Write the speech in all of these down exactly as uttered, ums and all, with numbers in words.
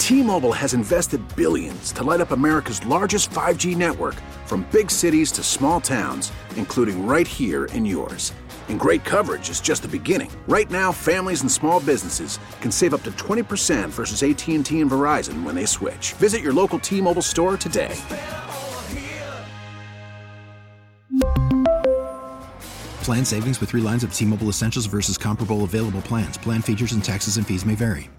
T-Mobile has invested billions to light up America's largest five G network, from big cities to small towns, including right here in yours. And great coverage is just the beginning. Right now, families and small businesses can save up to twenty percent versus A T and T and Verizon when they switch. Visit your local T-Mobile store today. Plan savings with three lines of T-Mobile Essentials versus comparable available plans. Plan features and taxes and fees may vary.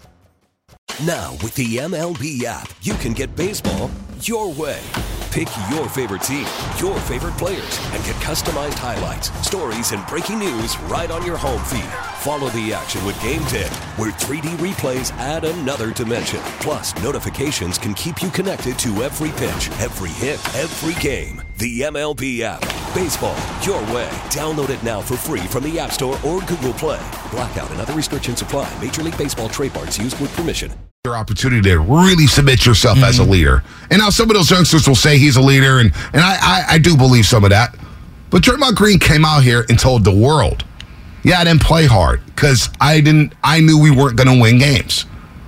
Now, with the M L B app, you can get baseball your way. Pick your favorite team, your favorite players, and get customized highlights, stories, and breaking news right on your home feed. Follow the action with Game Day, where three D replays add another dimension. Plus, notifications can keep you connected to every pitch, every hit, every game. The M L B app. Baseball your way. Download it now for free from the App Store or Google Play. Blackout and other restrictions apply. Major League Baseball trademarks used with permission. Your opportunity to really submit yourself mm-hmm. as a leader. And now some of those youngsters will say he's a leader, and, and I, I, I do believe some of that. But Draymond Green came out here and told the world, yeah, I didn't play hard because I didn't. I knew we weren't going to win games.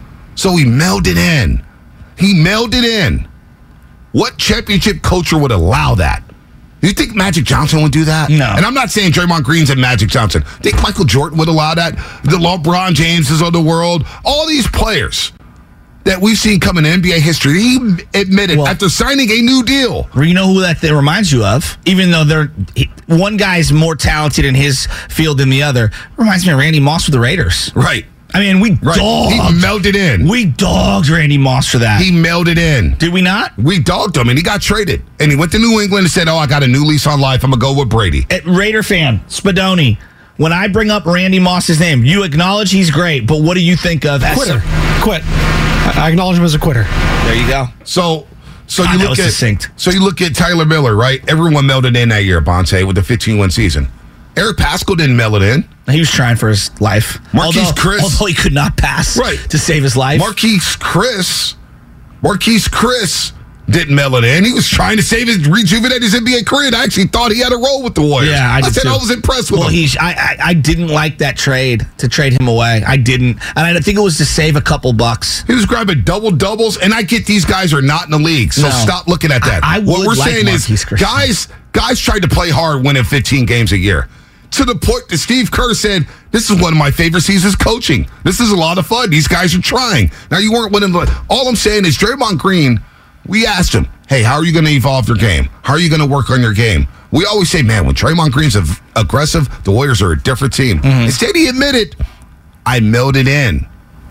So he mailed it in. He mailed it in. What championship culture would allow that? You think Magic Johnson would do that? No. And I'm not saying Draymond Green's and Magic Johnson. Think Michael Jordan would allow that? The LeBron Jameses of the world, all these players that we've seen come in N B A history, he admitted well, after signing a new deal. You know who that, that reminds you of? Even though they're he, one guy's more talented in his field than the other, reminds me of Randy Moss with the Raiders. Right. I mean, we right. dogged. He melded in. We dogged Randy Moss for that. He melded in. Did we not? We dogged him, and he got traded. And he went to New England and said, oh, I got a new lease on life. I'm going to go with Brady. At Raider fan, Spadoni, when I bring up Randy Moss's name, you acknowledge he's great, but what do you think of as quitter? Quit. I acknowledge him as a quitter. There you go. So, so God, you look at succinct. so you look at Tyler Miller, right? Everyone melded in that year, Bonte, with the fifteen-win season. Eric Paschal didn't meld it in. He was trying for his life. Marquise although, Chris. Although he could not pass right. to save his life. Marquise Chris. Marquise Chris didn't meld it in. He was trying to save his, rejuvenate his N B A career. And I actually thought he had a role with the Warriors. Yeah, I, I did said too. I was impressed with well, him. He's, I, I, I didn't like that trade, to trade him away. I didn't. And I think it was to save a couple bucks. He was grabbing double-doubles, and I get these guys are not in the league, so no. stop looking at that. I, I what we're like saying Marquise is Christian. guys, guys tried to play hard winning fifteen games a year. To the point that Steve Kerr said, this is one of my favorite seasons coaching. This is a lot of fun. These guys are trying. Now, you weren't winning. All I'm saying is Draymond Green, we asked him, hey, how are you going to evolve your game? How are you going to work on your game? We always say, man, when Draymond Green's aggressive, the Warriors are a different team. Mm-hmm. Instead, he admitted, I melded in.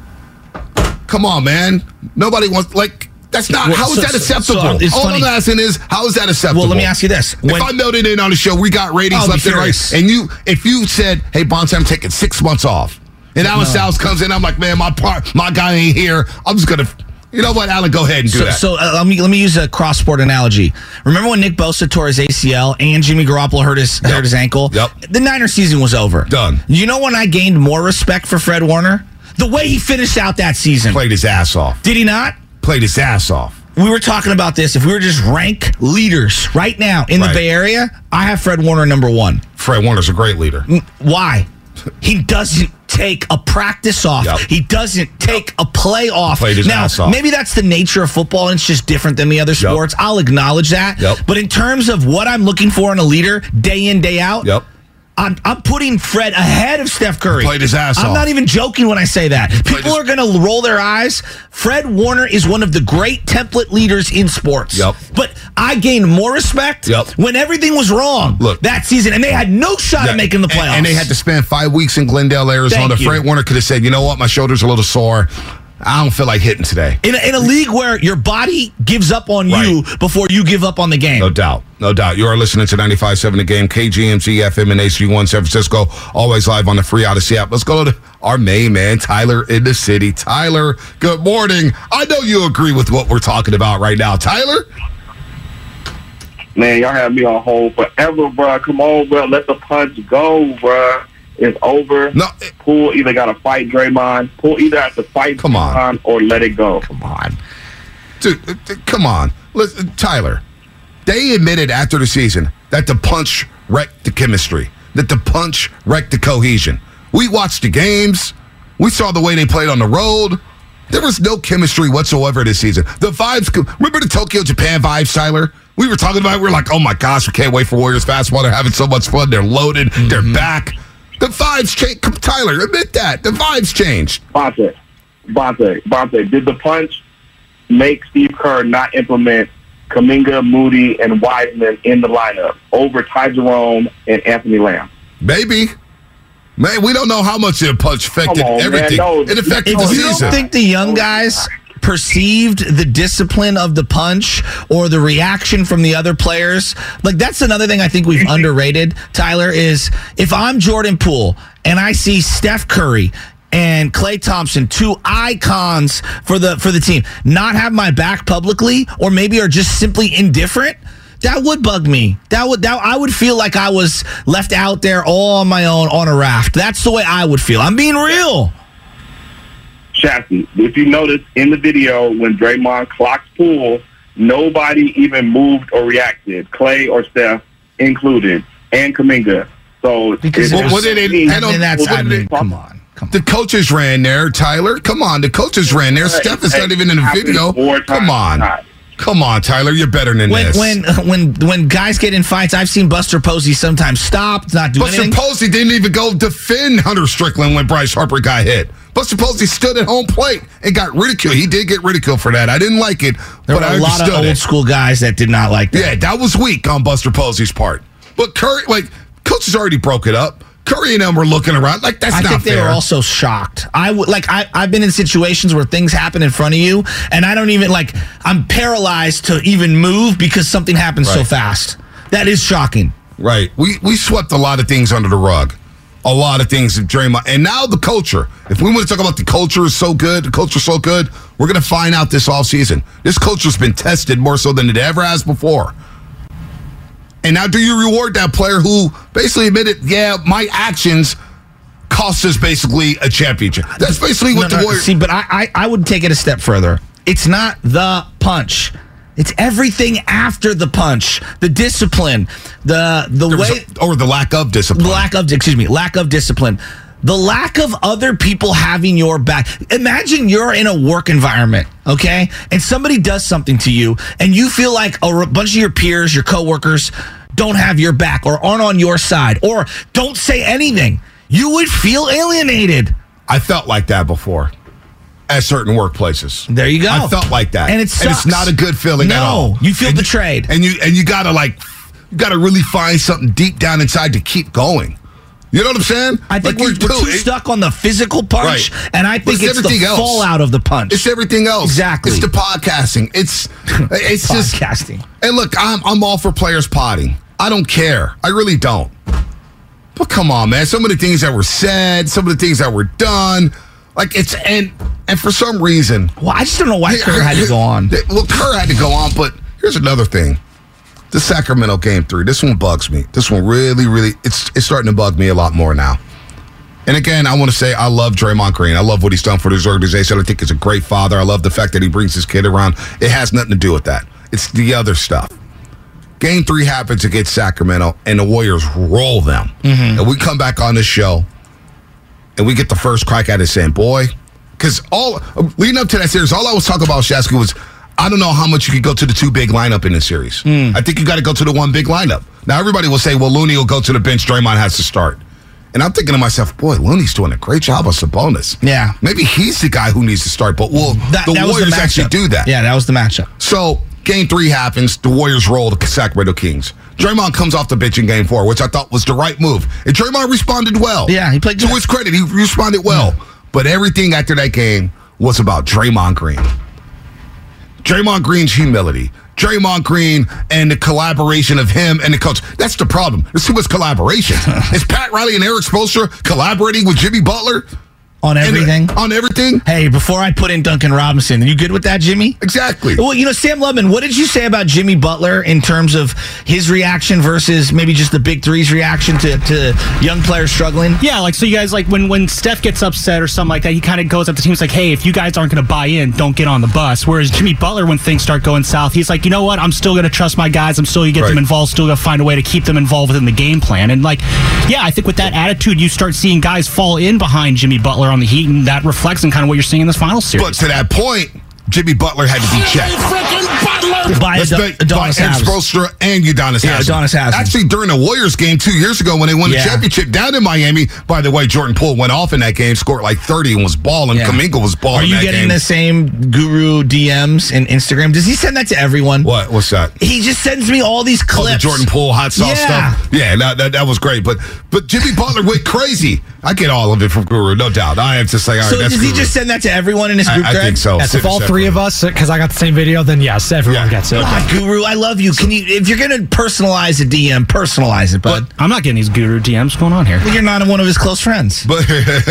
Come on, man. Nobody wants, like, that's not, well, how is so, that acceptable? So, so All funny. I'm asking is, how is that acceptable? Well, let me ask you this. When, if I melded in on the show, we got ratings left and right, and you, if you said, hey, Bonte, I'm taking six months off, and Alan no. Sal's comes in, I'm like, man, my part, my guy ain't here, I'm just going to, you know what, Alan, go ahead and do so, that. So uh, let me let me use a cross-sport analogy. Remember when Nick Bosa tore his A C L and Jimmy Garoppolo hurt his, yep. hurt his ankle? Yep. The Niners season was over. Done. You know when I gained more respect for Fred Warner? The way he finished out that season. Played his ass off. Did he not? Played his ass off. We were talking about this. If we were just rank leaders right now in right. the Bay Area, I have Fred Warner number one. Fred Warner's a great leader. Why? He doesn't take a practice off. Yep. He doesn't take yep. a play off. Played his now, ass off. Maybe that's the nature of football, and it's just different than the other sports. Yep. I'll acknowledge that. Yep. But in terms of what I'm looking for in a leader, day in, day out, yep. I'm, I'm putting Fred ahead of Steph Curry. He played his ass I'm off. not even joking when I say that. People his- are going to roll their eyes. Fred Warner is one of the great template leaders in sports. Yep. But I gained more respect yep. when everything was wrong Look, that season, and they had no shot yeah, at making the playoffs. And, and they had to spend five weeks in Glendale, Arizona. Fred Warner could have said, you know what, my shoulder's a little sore. I don't feel like hitting today. In a, in a league where your body gives up on right. you before you give up on the game. No doubt. No doubt. You are listening to ninety-five point seven The Game, K G M Z F M and H G one San Francisco. Always live on the free Odyssey app. Let's go to our main man, Tyler in the city. Tyler, good morning. I know you agree with what we're talking about right now. Tyler? Man, y'all have me on hold forever, bro. Come on, bro. Let the punch go, bro. It's over. No, Poole either got to fight Draymond. Poole either has to fight come on. Draymond or let it go. Come on. Dude, come on. Listen, Tyler, they admitted after the season that the punch wrecked the chemistry, that the punch wrecked the cohesion. We watched the games. We saw the way they played on the road. There was no chemistry whatsoever this season. The vibes, remember the Tokyo, Japan vibes, Tyler? We were talking about it. We were like, oh my gosh, we can't wait for Warriors basketball. They're having so much fun. They're loaded. Mm-hmm. They're back. The vibes changed. Tyler, admit that. The vibes changed. Bonte, Bonte, Bonte, did the punch make Steve Kerr not implement Kuminga, Moody, and Wiseman in the lineup over Ty Jerome and Anthony Lamb? Maybe. Man, we don't know how much the punch affected on, everything. No, it affected the If you season. don't think the young guys perceived the discipline of the punch or the reaction from the other players, like that's another thing I think we've underrated, Tyler, is if I'm Jordan Poole and I see Steph Curry and Klay Thompson, two icons for the for the team, not have my back publicly or maybe are just simply indifferent, that would bug me. That would that I would feel like I was left out there all on my own on a raft. That's the way I would feel. I'm being real. Shasky, if you notice in the video when Draymond clocks Poole, nobody even moved or reacted. Klay or Steph included, and Kuminga. So because well, what did it? I mean, that's I mean, come on. The coaches ran there, Tyler. Come on, the coaches ran there. Hey, Steph is hey, not even in the video. Come on, time. Come on, Tyler. You're better than when, this. When when when guys get in fights, I've seen Buster Posey sometimes stop, not do Buster anything. Buster Posey didn't even go defend Hunter Strickland when Bryce Harper got hit. Buster Posey stood at home plate and got ridiculed. He did get ridiculed for that. I didn't like it, there but were I a lot of old it. school guys that did not like that. Yeah, that was weak on Buster Posey's part. But Curry, like, coaches already broke it up. Curry and them were looking around like that's I not think they fair. were also shocked. I would like I I've been in situations where things happen in front of you, and I don't even like I'm paralyzed to even move because something happens right. so fast. That is shocking. Right. We we swept a lot of things under the rug. A lot of things of Draymond. And now the culture. If we want to talk about the culture is so good, the culture is so good, we're going to find out this offseason. This culture's been tested more so than it ever has before. And now do you reward that player who basically admitted, yeah, my actions cost us basically a championship? That's basically what no, the no, Warriors... See, but I, I, I would take it a step further. It's not the punch. It's everything after the punch, the discipline, the the there way, a, or the lack of discipline. The lack of, excuse me, lack of discipline, the lack of other people having your back. Imagine you're in a work environment, okay, and somebody does something to you, and you feel like a bunch of your peers, your coworkers, don't have your back or aren't on your side or don't say anything. You would feel alienated. I felt like that before. At certain workplaces, there you go. I felt like that, and it sucks. And it's not a good feeling no, at all. You feel and, betrayed, and you and you gotta like, you gotta really find something deep down inside to keep going. You know what I'm saying? I think like we're, we're too it, stuck on the physical punch, right. and I think it's, it's the else. fallout of the punch. It's everything else. Exactly. It's the podcasting. It's it's podcasting. Just, and look, I'm I'm all for players potting. I don't care. I really don't. But come on, man. Some of the things that were said, some of the things that were done. Like it's and and for some reason, well, I just don't know why Kerr had to go on. Well, Kerr had to go on, but here's another thing: the Sacramento game three. This one bugs me. This one really, really, it's it's starting to bug me a lot more now. And again, I want to say I love Draymond Green. I love what he's done for this organization. I think he's a great father. I love the fact that he brings his kid around. It has nothing to do with that. It's the other stuff. Game three happens against Sacramento, and the Warriors roll them. Mm-hmm. And we come back on this show. And we get the first crack at it saying, boy, because all leading up to that series, all I was talking about, Shasky, was I don't know how much you could go to the two big lineup in this series. Mm. I think you got to go to the one big lineup. Now, everybody will say, well, Looney will go to the bench, Draymond has to start. And I'm thinking to myself, boy, Looney's doing a great job of Sabonis. Yeah. Maybe he's the guy who needs to start, but will that, the that Warriors the actually do that? Yeah, that was the matchup. So, game three happens, the Warriors roll the Sacramento Kings. Draymond comes off the bench in game four, which I thought was the right move. And Draymond responded well. Yeah, he played good. To his credit, he responded well. Yeah. But everything after that game was about Draymond Green. Draymond Green's humility. Draymond Green and the collaboration of him and the coach. That's the problem. There's too much collaboration. Is Pat Riley and Eric Spoelstra collaborating with Jimmy Butler? On everything? And, on everything? Hey, before I put in Duncan Robinson, are you good with that, Jimmy? Exactly. Well, you know, Sam Lubman, what did you say about Jimmy Butler in terms of his reaction versus maybe just the Big Three's reaction to, to young players struggling? Yeah, like, so you guys, like, when, when Steph gets upset or something like that, he kind of goes up to teams like, hey, if you guys aren't going to buy in, don't get on the bus. Whereas Jimmy Butler, when things start going south, he's like, you know what, I'm still going to trust my guys. I'm still going to get right. them involved, still going to find a way to keep them involved within the game plan. And, like, yeah, I think with that attitude, you start seeing guys fall in behind Jimmy Butler on the Heat, and that reflects in kind of what you're seeing in this final series. But to that point, Jimmy Butler had to be checked. By Let's Ad- make- Adonis by Ed Haslam. Spoelstra and Udonis Yeah, Haslam. Adonis Haslam. Actually, during the Warriors game two years ago when they won Yeah. the championship down in Miami, by the way, Jordan Poole went off in that game, scored like thirty and was balling. Yeah. Kuminga was balling Are you that getting game. the same Guru D Ms in Instagram? Does he send that to everyone? What? What's that? He just sends me all these Oh, clips. the Jordan Poole hot sauce Yeah. stuff. Yeah, that, that that was great. But but Jimmy Butler went crazy. I get all of it from Guru, no doubt. I have to say, all right, So that's does he Guru. just send that to everyone in his I, group I thread? think so. Yes, if all three of us, because I got the same video, then yes, everyone Yeah. gets it. God, Guru, I love you. Can you, if you're gonna personalize a D M, personalize it, bud. I'm not getting these Guru D Ms. What's going on here? Well, you're not one of his close friends. But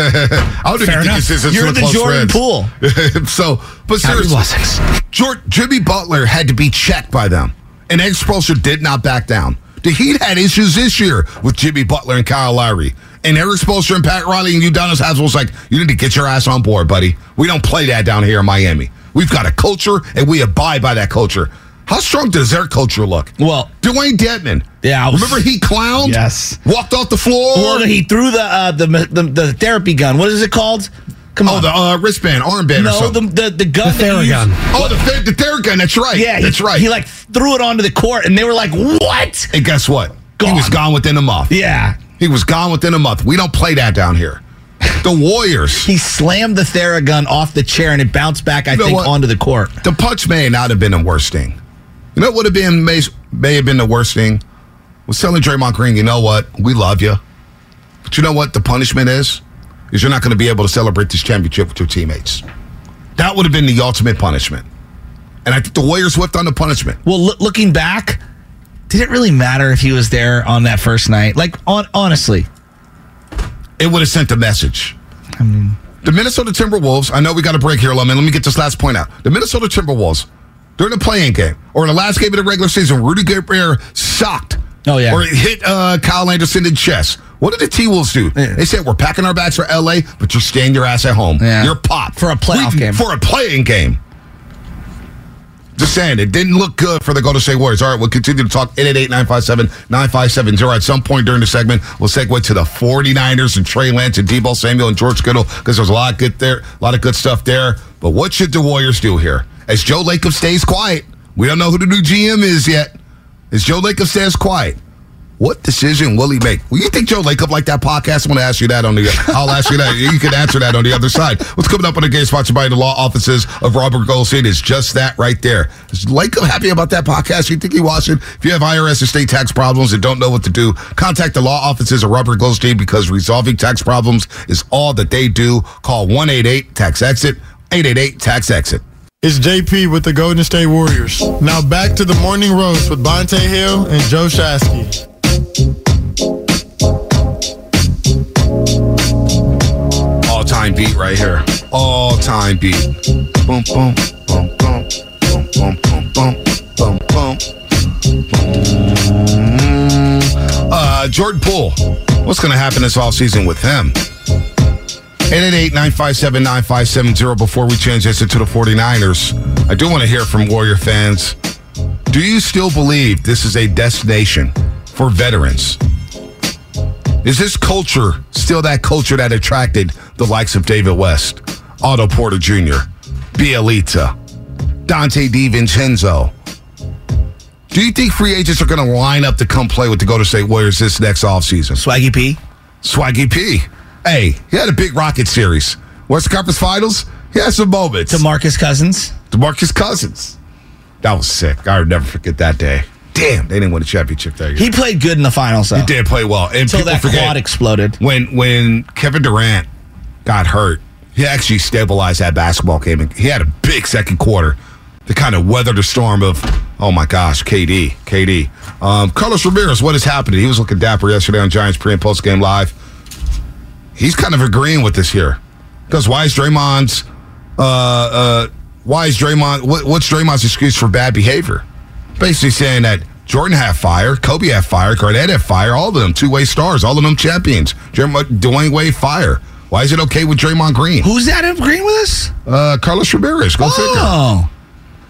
I don't even think enough. this is You're for the close Jordan friends. Poole. So, but Happy seriously, blessings. George, Jimmy Butler had to be checked by them, and Ed Spoelstra did not back down. The Heat had issues this year with Jimmy Butler and Kyle Lowry. And Eric Spoelstra and Pat Riley and Udonis Haslam was like, you need to get your ass on board, buddy. We don't play that down here in Miami. We've got a culture, and we abide by that culture. How strong does their culture look? Well, Dwayne Dedman. Yeah, I was- Remember he clowned? Yes. Walked off the floor? well, he threw the, uh, the the the therapy gun. What is it called? Come oh, on. the uh, wristband, armband or no, something. the, the the gun. The that he Theragun. used- Oh, the, th- the Theragun, that's right. Yeah, he, that's right. He like threw it onto the court, and they were like, "What?" and guess what? Gone. He was gone within a month. Yeah, He was gone within a month. We don't play that down here. The Warriors. he slammed the Theragun off the chair, and it bounced back. I You know think what? onto the court. The punch may not have been the worst thing. You know what would have been may, may have been the worst thing? Was telling Draymond Green, you know what? We love you. But you know what the punishment is? Is you're not going to be able to celebrate this championship with your teammates. That would have been the ultimate punishment. And I think the Warriors whipped on the punishment. Well, loo- looking back, did it really matter if he was there on that first night? Like, on, honestly, It would have sent a message. I mean, The Minnesota Timberwolves, I know we got a break here, Lemon. Let me get this last point out. The Minnesota Timberwolves, during the playing game, or the last game of the regular season, Rudy Gobert socked. Oh, yeah. Or hit uh, Kyle Anderson in the chest. What did the T-Wolves do? Yeah. They said, we're packing our bags for L A, but you're staying your ass at home. Yeah. You're popped. For a playoff We- game. For a playing game. Just saying, it didn't look good for the Golden State Warriors. All right, we'll continue to talk. eight eight eight, nine five seven, nine five seven zero. At some point during the segment, we'll segue to the 49ers and Trey Lance and Deebo Samuel and George Kittle, because there's a lot of good there, a lot of good stuff there. But what should the Warriors do here? As Joe Lacob stays quiet, we don't know who the new G M is yet. As Joe Lacob stays quiet, what decision will he make? Will you think Joe Lacob like that podcast? I'm going to ask you that on the. I'll ask you that. You can answer that on the other side. What's coming up on the game sponsored by the law offices of Robert Goldstein is just that right there. Is Lacob happy about that podcast? You think he watched it? If you have I R S and state tax problems and don't know what to do, contact the law offices of Robert Goldstein, because resolving tax problems is all that they do. Call one eight eight tax exit, eight eight eight tax exit. It's J P with the Golden State Warriors. Now back to the Morning Roast with Bonte Hill and Joe Shasky. All-time beat right here. All-time beat. Boom, boom, boom, boom, boom, boom, boom, boom, boom, boom. Uh, Jordan Poole. What's going to happen this offseason with him? eight eight eight, nine five seven, nine five seven zero. Before we transition to the 49ers, I do want to hear from Warrior fans. Do you still believe this is a destination for veterans? Is this culture still that culture that attracted the likes of David West, Otto Porter Junior, Bielitsa, Dante DiVincenzo? Do you think free agents are going to line up to come play with the Golden State Warriors this next offseason? Swaggy P. Swaggy P. Hey, he had a big Rocket series. Western Conference Finals, he had some moments. DeMarcus Cousins. DeMarcus Cousins. That was sick. I'll never forget that day. Damn, they didn't win a championship that year. He played good in the finals, though. He did play well. And Until people that forget, quad exploded. When when Kevin Durant got hurt, he actually stabilized that basketball game. He had a big second quarter to kind of weather the storm of, oh my gosh, K D, K D. Um, Carlos Ramirez, what is happening? He was looking dapper yesterday on Giants pre and post game live. He's kind of agreeing with this here. Because why is Draymond's, uh, uh, why is Draymond, what, what's Draymond's excuse for bad behavior? Basically saying that Jordan had fire, Kobe had fire, Garnett had fire, all of them two-way stars, all of them champions. Draymond, Dwayne Wade fire. Why is it okay with Draymond Green? Who's that agreeing with us? Uh, Carlos Ramirez. Go figure. Oh.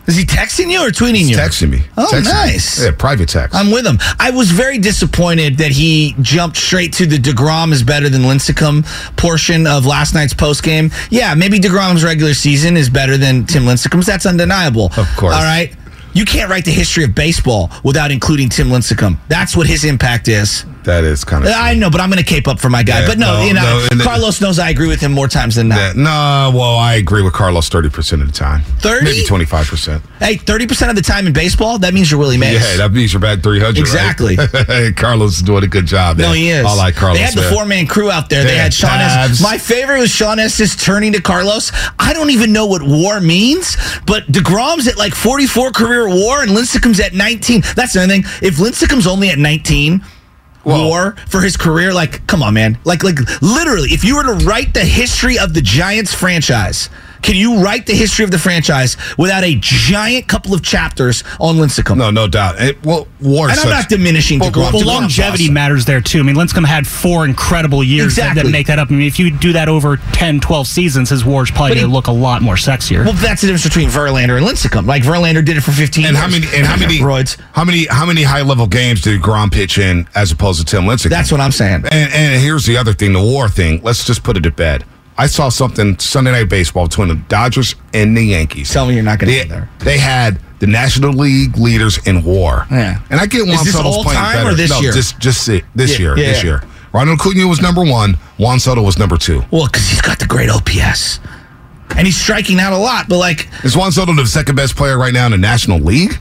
Is he texting you or tweeting He's you? texting me. Oh, texting nice. Me. Yeah, private text. I'm with him. I was very disappointed that he jumped straight to the DeGrom is better than Lincecum portion of last night's postgame. Yeah, maybe DeGrom's regular season is better than Tim Lincecum's. That's undeniable. Of course. All right? You can't write the history of baseball without including Tim Lincecum. That's what his impact is. That is kind of. I know, but I'm going to cape up for my guy. Yeah, but no, no, you know, no, Carlos knows I agree with him more times than not. Yeah, no, well, I agree with Carlos thirty percent of the time. thirty? Maybe twenty-five percent. Hey, thirty percent of the time in baseball, that means you're Willie Mays. Yeah, that means you're batting three hundred. Exactly. Right? Carlos is doing a good job. No, man. he is. I like Carlos. They had the man. four-man crew out there. They Yeah, had Sean Tabs. Estes. My favorite was Sean Estes turning to Carlos. I don't even know what WAR means, but DeGrom's at like forty-four career WAR and Lincecum's at nineteen. That's the other thing. If Lincecum's only at nineteen... Whoa. War for his career, like, come on, man. Like, like literally, if you were to write the history of the Giants franchise, can you write the history of the franchise without a giant couple of chapters on Lincecum? No, no doubt. It, well, War. And I'm not diminishing Well, DeGrom. Well, DeGrom's longevity awesome. matters there, too. I mean, Lincecum had four incredible years that, Exactly. that make that up. I mean, if you do that over ten, twelve seasons, his war's probably But he- going to look a lot more sexier. Well, that's the difference between Verlander and Lincecum. Like, Verlander did it for fifteen And years. how many? And how many? Roids. How many? How many high level games did Grom pitch in as opposed to Tim Lincecum? That's what I'm saying. And, and here's the other thing: the WAR thing. Let's just put it to bed. I saw something Sunday Night Baseball between the Dodgers and the Yankees. Tell me you're not going to They, get there. they had the National League leaders in WAR. Yeah. And I get Juan Is this Soto's all playing time better. or this no, year? Just, just this Yeah, year. yeah, this yeah. year. Ronald Acuna was number one. Juan Soto was number two. Well, because he's got the great O P S. And he's striking out a lot, but like, Is Juan Soto the second best player right now in the National League?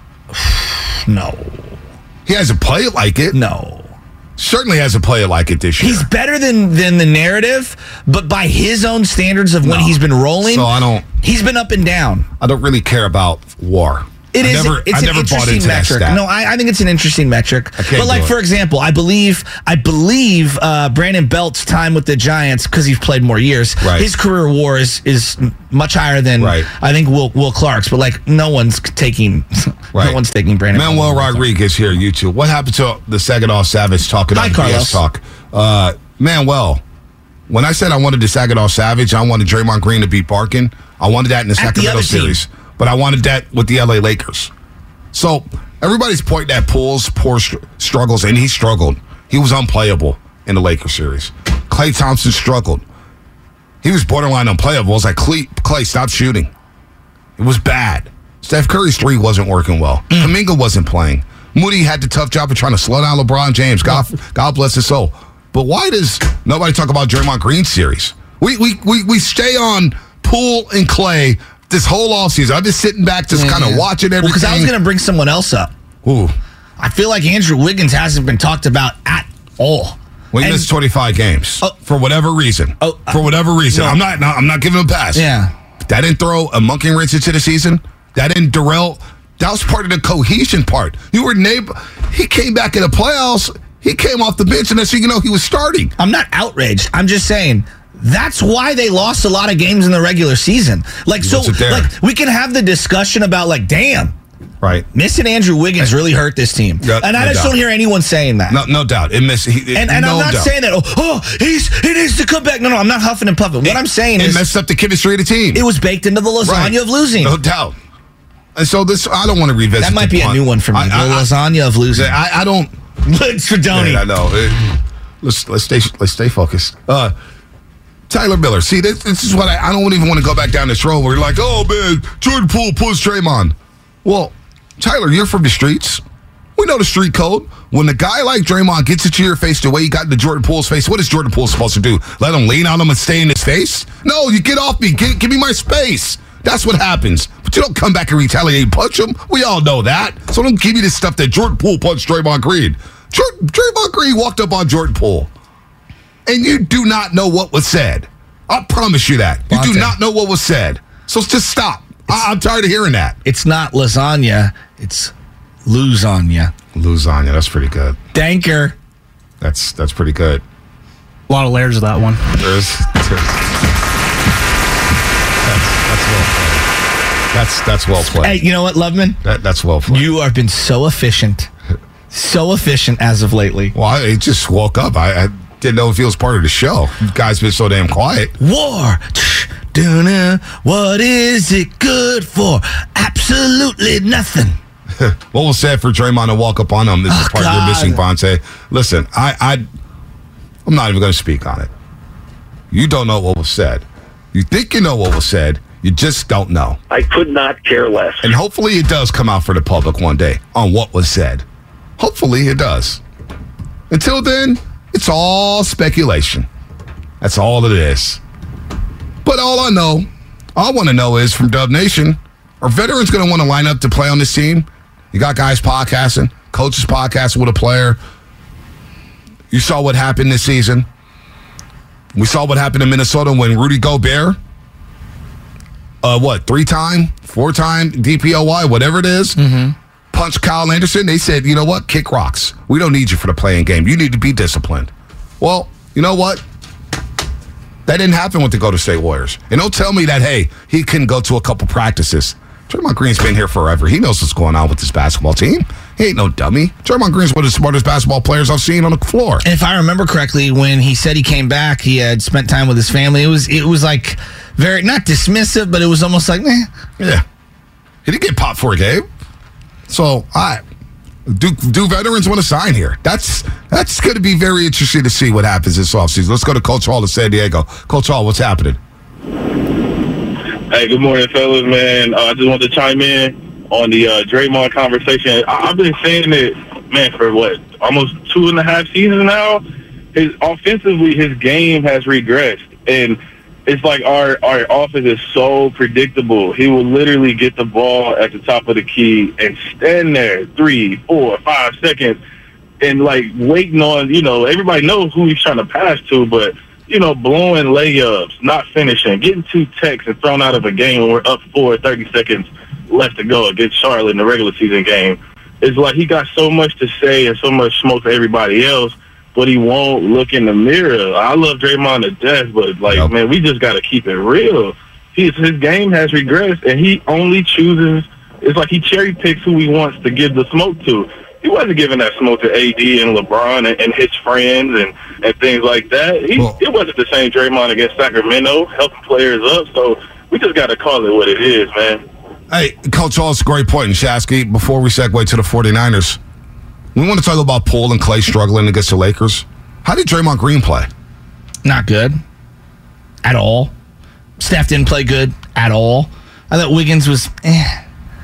no. He hasn't played like it. No. Certainly hasn't played like it this year. He's better than than the narrative, but by his own standards of when No. he's been rolling, So I don't. he's been up and down. I don't really care about WAR. It I is. Never, it's I an never bought interesting into that metric. stat. No, I, I think it's an interesting metric. I can't But like, do it. for example, I believe I believe uh, Brandon Belt's time with the Giants because he's played more years. Right. His career WAR is is much higher than Right. I think Will Will Clark's. But like, no one's taking Right. no one's taking Brandon. Manuel Belt. Rodriguez here, YouTube. What happened to the Saginaw Savage talking Hi, on Carlos. B S Talk? Uh, Manuel, when I said I wanted the Saginaw Savage, I wanted Draymond Green to beat Barkin. I wanted that in the At the Sacramento other team. series, but I wanted that with the L A Lakers. So everybody's pointing at Poole's poor str- struggles, and he struggled. He was unplayable in the Lakers series. Klay Thompson struggled. He was borderline unplayable. It was like, Clay, Clay, stop shooting. It was bad. Steph Curry's three wasn't working well. Mm. Kuminga wasn't playing. Moody had the tough job of trying to slow down LeBron James. God, God bless his soul. But why does nobody talk about Draymond Green's series? We we we, we stay on Poole and Clay this whole offseason. I've been sitting back just kind of watching everything. Because I was going to bring someone else up. Ooh. I feel like Andrew Wiggins hasn't been talked about at all. We And- missed twenty-five games Oh. for whatever reason. Oh, uh, for whatever reason, no. I'm not. No, I'm not giving him a pass. Yeah. That didn't throw a monkey wrench into the season. That didn't derail. That was part of the cohesion part. You were neighbor. He came back in the playoffs. He came off the bench, and that's how you know he was starting. I'm not outraged. I'm just saying that's why they lost a lot of games in the regular season. Like, so, wasn't there. like we can have the discussion about like, damn, Right. missing Andrew Wiggins really hurt this team, Yeah, and I no just doubt. don't hear anyone saying that. No, no doubt. It missed. He, it, And, and no I'm not doubt. saying that. Oh, oh, he's he needs to come back. No, no, I'm not huffing and puffing. What I'm saying it is messed up the chemistry of the team. it was baked into the lasagna Right. of losing. No doubt. And so this, I don't want to revisit. That might the be a punt. new one for me. I, the I, I, lasagna of losing. I, I don't. Thanks for Donnie. Yeah, I know. It- let's let's stay let's stay focused. Uh, Tyler Miller. See, this, this is what I, I don't even want to go back down this road where you're like, oh man, Jordan Poole pulls Draymond. Well, Tyler, you're from the streets. We know the street code. When a guy like Draymond gets into your face the way he got into Jordan Poole's face, what is Jordan Poole supposed to do? Let him lean on him and stay in his face? No, you get off me. Get, give me my space. That's what happens. But you don't come back and retaliate and punch him. We all know that. So don't give me this stuff that Jordan Poole punched Draymond Green. Jordan, Draymond Green walked up on Jordan Poole. And you do not know what was said. I promise you that. You Bonte. do not know what was said. So just stop. I, I'm tired of hearing that. It's not lasagna. It's lasagna. Lasagna, that's pretty good. Danker. That's that's pretty good. A lot of layers of that one. There's, that's that's well played. That's that's well played. Hey, you know what, Loveman? That, that's well played. You have been so efficient. So efficient as of lately. well, I it just woke up. I, I didn't know if he was part of the show. You guys been so damn quiet. War. Duna, what is it good for? Absolutely. absolutely nothing. What was said for Draymond to walk up on him? This oh, is part God. you're missing, Vontae. Listen, I, I, I'm not even going to speak on it. You don't know what was said. You think you know what was said. You just don't know. I could not care less. And hopefully it does come out for the public one day on what was said. Hopefully it does. Until then, it's all speculation. That's all it is. But all I know, all I want to know is from Dub Nation, are veterans going to want to line up to play on this team? You got guys podcasting, coaches podcasting with a player. You saw what happened this season. We saw what happened in Minnesota when Rudy Gobert, uh, what, three-time, four-time D P O Y, whatever it is, mm-hmm. punched Kyle Anderson. They said, you know what, kick rocks. We don't need you for the playing game. You need to be disciplined. Well, you know what? That didn't happen with the Golden State Warriors. And don't tell me that, hey, he couldn't go to a couple practices. Draymond Green's been here forever. He knows what's going on with this basketball team. He ain't no dummy. Draymond Green's one of the smartest basketball players I've seen on the floor. And if I remember correctly, when he said he came back, he had spent time with his family. It was it was like very, not dismissive, but it was almost like, eh. Yeah. He didn't get popped for a game. So, I do, do veterans want to sign here? That's that's going to be very interesting to see what happens this offseason. Let's go to Coach Hall of San Diego. Coach Hall, what's happening? Hey, good morning, fellas, man. Uh, I just wanted to chime in on the uh, Draymond conversation. I- I've been saying it, man, for what, almost two and a half seasons now. His offensively, his game has regressed, and it's like our our offense is so predictable. He will literally get the ball at the top of the key and stand there three, four, five seconds, and like waiting on, you know, everybody knows who he's trying to pass to, but you know, blowing layups, not finishing, getting two techs and thrown out of a game when we're up four, thirty seconds left to go against Charlotte in the regular season game. It's like he got so much to say and so much smoke for everybody else, but he won't look in the mirror. I love Draymond to death, but, like, yep. man, we just got to keep it real. His, his game has regressed, and he only chooses – it's like he cherry-picks who he wants to give the smoke to. He wasn't giving that smoke to A D and LeBron and, and his friends and, and things like that. He, well, it wasn't the same Draymond against Sacramento, helping players up. So we just got to call it what it is, man. Hey, Coach Hall, it's a great point. And Shasky, before we segue to the 49ers, we want to talk about Poole and Clay struggling against the Lakers. How did Draymond Green play? Not good. At all. Steph didn't play good at all. I thought Wiggins was eh.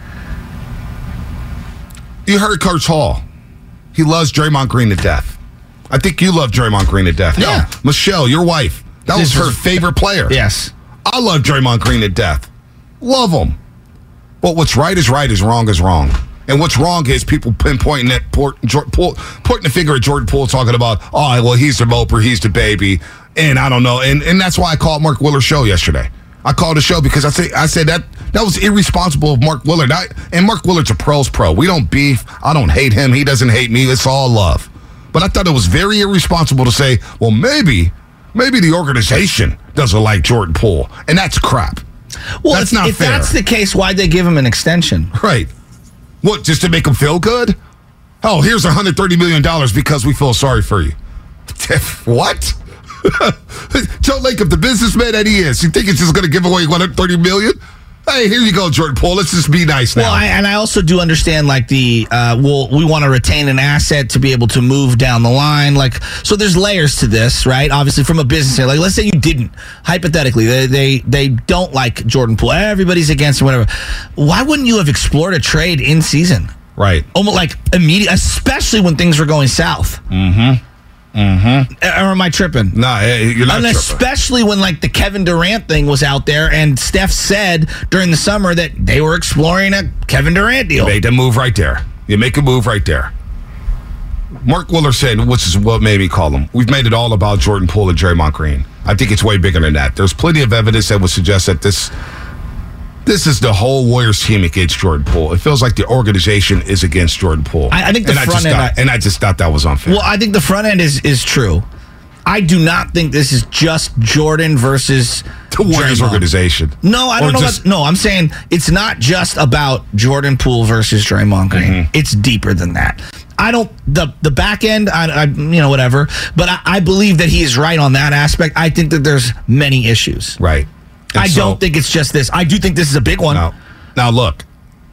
You heard Coach Hall. He loves Draymond Green to death. I think you love Draymond Green to death. Yeah. No, Michelle, your wife, that this was her favorite player. Yes. I love Draymond Green to death. Love him. But what's right is right, is wrong is wrong. And what's wrong is people pinpointing at Port, Poole, pointing the finger at Jordan Poole, talking about, oh, well, he's the moper, he's the baby, and I don't know. And and that's why I called Mark Willer's show yesterday. I called the show because I say I said that that was irresponsible of Mark Willard. I, and Mark Willard's a pro's pro. We don't beef. I don't hate him. He doesn't hate me. It's all love. But I thought it was very irresponsible to say, well, maybe, maybe the organization doesn't like Jordan Poole, and that's crap. Well, that's if, not if fair. that's the case, why'd they give him an extension? Right. What, just to make him feel good? Oh, here's one hundred thirty million dollars because we feel sorry for you. What? Joe Lacob, the businessman that he is, you think he's just going to give away one hundred thirty million dollars? Hey, here you go, Jordan Poole. Let's just be nice now. Well, I, and I also do understand, like, the, uh, well, we want to retain an asset to be able to move down the line. Like, so there's layers to this, right? Obviously, from a business standpoint. Like, let's say you didn't, hypothetically, they, they, they don't like Jordan Poole. Everybody's against him, whatever. Why wouldn't you have explored a trade in season? Right. Almost like immediate, especially when things were going south. Mm-hmm. Mm-hmm. Or am I tripping? No, nah, you're not and tripping. Especially when, like, the Kevin Durant thing was out there, and Steph said during the summer that they were exploring a Kevin Durant deal. You made a move right there. You make a move right there. Mark Willard said, which is what made me call him, we've made it all about Jordan Poole and Draymond Green. I think it's way bigger than that. There's plenty of evidence that would suggest that this this is the whole Warriors team against Jordan Poole. It feels like the organization is against Jordan Poole. I, I think the and front I end... Thought, I, and I just thought that was unfair. Well, I think the front end is, is true. I do not think this is just Jordan versus the Warriors Draymond. Organization. No, I don't or know. Just, about, no, I'm saying it's not just about Jordan Poole versus Draymond Green. Mm-hmm. It's deeper than that. I don't the the back end. I, I you know whatever, but I, I believe that he is right on that aspect. I think that there's many issues. Right. And I so, don't think it's just this. I do think this is a big one. Now, now look,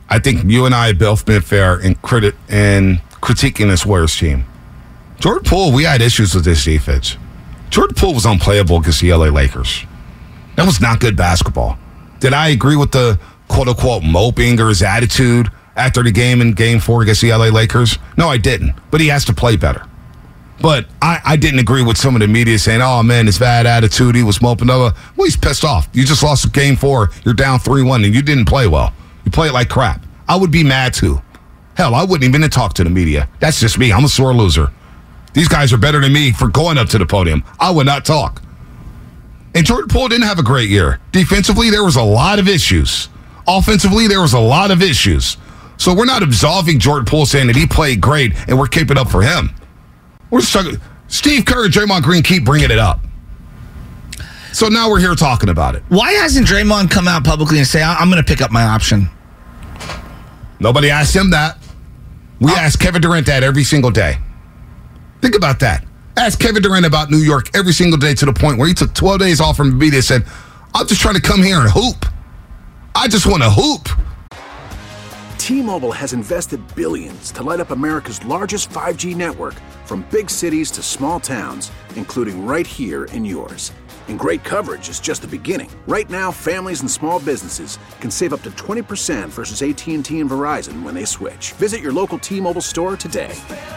I think you and I have both been fair in, criti- in critiquing this Warriors team. Jordan Poole, we had issues with this defense. Jordan Poole was unplayable against the L A Lakers. That was not good basketball. Did I agree with the quote-unquote moping or his attitude after the game in game four against the L A Lakers? No, I didn't. But he has to play better. But I, I didn't agree with some of the media saying, oh, man, his bad attitude, he was moping over. Well, he's pissed off. You just lost game four. You're down three one, and you didn't play well. You play it like crap. I would be mad, too. Hell, I wouldn't even talk to the media. That's just me. I'm a sore loser. These guys are better than me for going up to the podium. I would not talk. And Jordan Poole didn't have a great year. Defensively, there was a lot of issues. Offensively, there was a lot of issues. So we're not absolving Jordan Poole saying that he played great and we're keeping up for him. We're struggling. Steve Kerr and Draymond Green keep bringing it up. So now we're here talking about it. Why hasn't Draymond come out publicly and say, I'm going to pick up my option? Nobody asked him that. We oh. ask Kevin Durant that every single day. Think about that. Ask Kevin Durant about New York every single day to the point where he took twelve days off from the media and said, I'm just trying to come here and hoop. I just want to hoop. T-Mobile has invested billions to light up America's largest five G network, from big cities to small towns, including right here in yours. And great coverage is just the beginning. Right now, families and small businesses can save up to twenty percent versus A T and T and Verizon when they switch. Visit your local T-Mobile store today.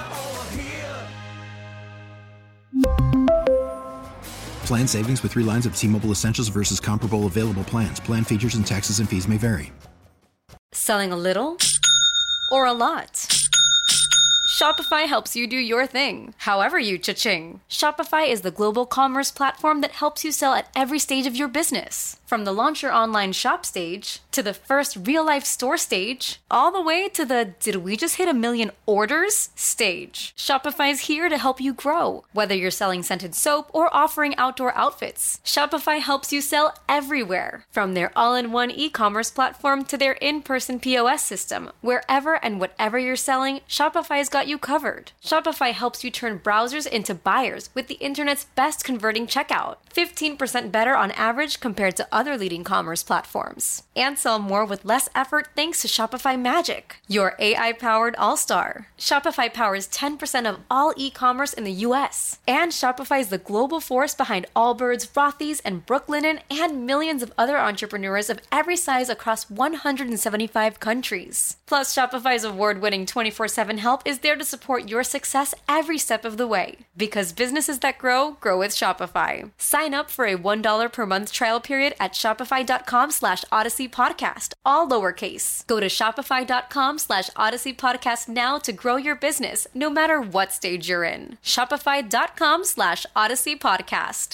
Plan savings with three lines of T-Mobile Essentials versus comparable available plans. Plan features and taxes and fees may vary. Selling a little or a lot? Shopify helps you do your thing, however you cha-ching. Shopify is the global commerce platform that helps you sell at every stage of your business. From the launch your online shop stage, to the first real-life store stage, all the way to the did we just hit a million orders stage. Shopify's here to help you grow. Whether you're selling scented soap or offering outdoor outfits, Shopify helps you sell everywhere. From their all-in-one e-commerce platform to their in-person P O S system, wherever and whatever you're selling, Shopify's got you covered. Shopify helps you turn browsers into buyers with the internet's best converting checkout. fifteen percent better on average compared to other leading commerce platforms. And sell more with less effort thanks to Shopify Magic, your A I-powered all-star. Shopify powers ten percent of all e-commerce in the U S. And Shopify is the global force behind Allbirds, Rothy's, and Brooklinen, and millions of other entrepreneurs of every size across one hundred seventy-five countries. Plus, Shopify's award-winning twenty-four seven help is there to support your success every step of the way. Because businesses that grow, grow with Shopify. Sign up for a one dollar per month trial period at shopify.com slash Odyssey Podcast, all lowercase. Go to shopify.com slash Odyssey Podcast now to grow your business, no matter what stage you're in. Shopify.com slash Odyssey Podcast.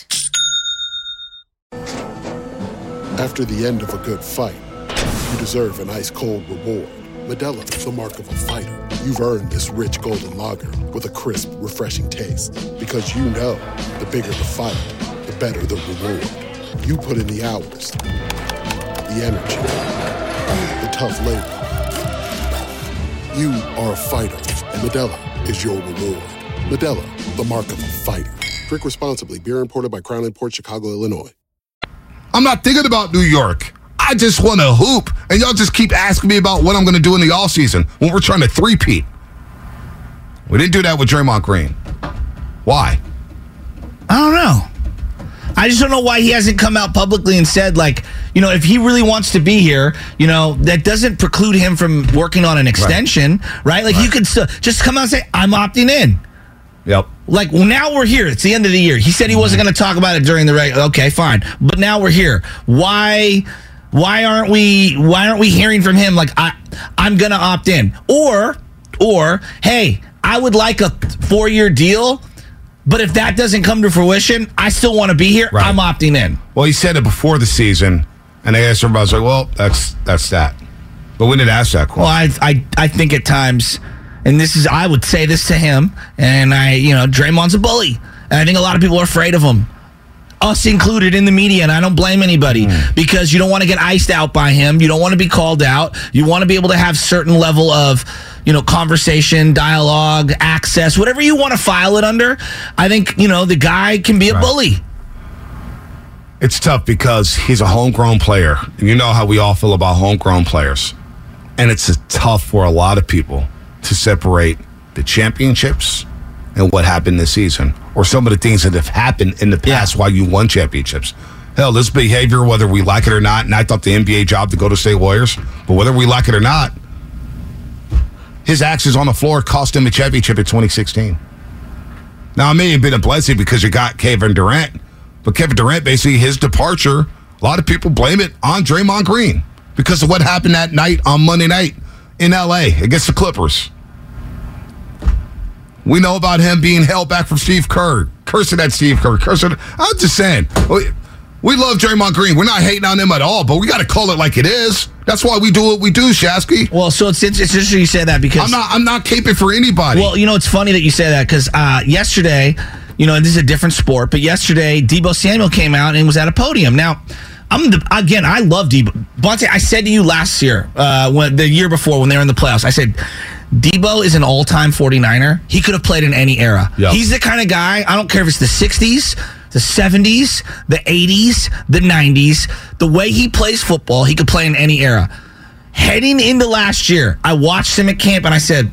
After the end of a good fight, you deserve an ice-cold reward. Modelo, the mark of a fighter. You've earned this rich golden lager with a crisp, refreshing taste. Because you know, the bigger the fight, the better the reward. You put in the hours, the energy, the tough labor. You are a fighter, and Modelo is your reward. Modelo, the mark of a fighter. Drink responsibly. Beer imported by Crown Imports, Chicago, Illinois. I'm not thinking about New York. I just want to hoop, and y'all just keep asking me about what I'm going to do in the offseason when we're trying to three-peat. We didn't do that with Draymond Green. Why? I don't know. I just don't know why he hasn't come out publicly and said, like, you know, if he really wants to be here, you know, that doesn't preclude him from working on an extension, right? right? Like, right. you could still just come out and say, I'm opting in. Yep. Like, well, now we're here. It's the end of the year. He said he mm-hmm. wasn't going to talk about it during the regular. Okay, fine. But now we're here. Why... Why aren't we why aren't we hearing from him like I I'm gonna opt in? Or or hey, I would like a four-year deal, but if that doesn't come to fruition, I still want to be here. Right. I'm opting in. Well, he said it before the season, and they asked everybody, I was like, well, that's that's that. But we didn't ask that question. Well, I I I think at times, and this is I would say this to him, and I you know, Draymond's a bully. And I think a lot of people are afraid of him. Us included in the media, and I don't blame anybody mm. because you don't want to get iced out by him. You don't want to be called out. You want to be able to have certain level of, you know, conversation, dialogue, access, whatever you want to file it under. I think, you know, the guy can be a right. bully. It's tough because he's a homegrown player. And you know how we all feel about homegrown players. And it's tough for a lot of people to separate the championships and what happened this season, or some of the things that have happened in the past yeah. while you won championships. Hell, this behavior, whether we like it or not, and I thought the N B A job to go to State Warriors, but whether we like it or not, his actions on the floor cost him a championship in twenty sixteen. Now, it may have been a blessing because you got Kevin Durant, but Kevin Durant, basically, his departure, a lot of people blame it on Draymond Green because of what happened that night on Monday night in L A against the Clippers. We know about him being held back from Steve Kerr, cursing at Steve Kerr, cursing. I'm just saying, we, we love Draymond Green. We're not hating on him at all, but we got to call it like it is. That's why we do what we do, Shasky. Well, so it's, it's interesting you say that because I'm not I'm not caping for anybody. Well, you know, it's funny that you say that because uh, yesterday, you know, and this is a different sport, but yesterday Deebo Samuel came out and was at a podium. Now, I'm the, again, I love Deebo. Bonte, I said to you last year, uh, when the year before when they were in the playoffs, I said, Deebo is an all-time forty-niner. He could have played in any era. Yep. He's the kind of guy, I don't care if it's the sixties, the seventies, the eighties, the nineties. The way he plays football, he could play in any era. Heading into last year, I watched him at camp and I said,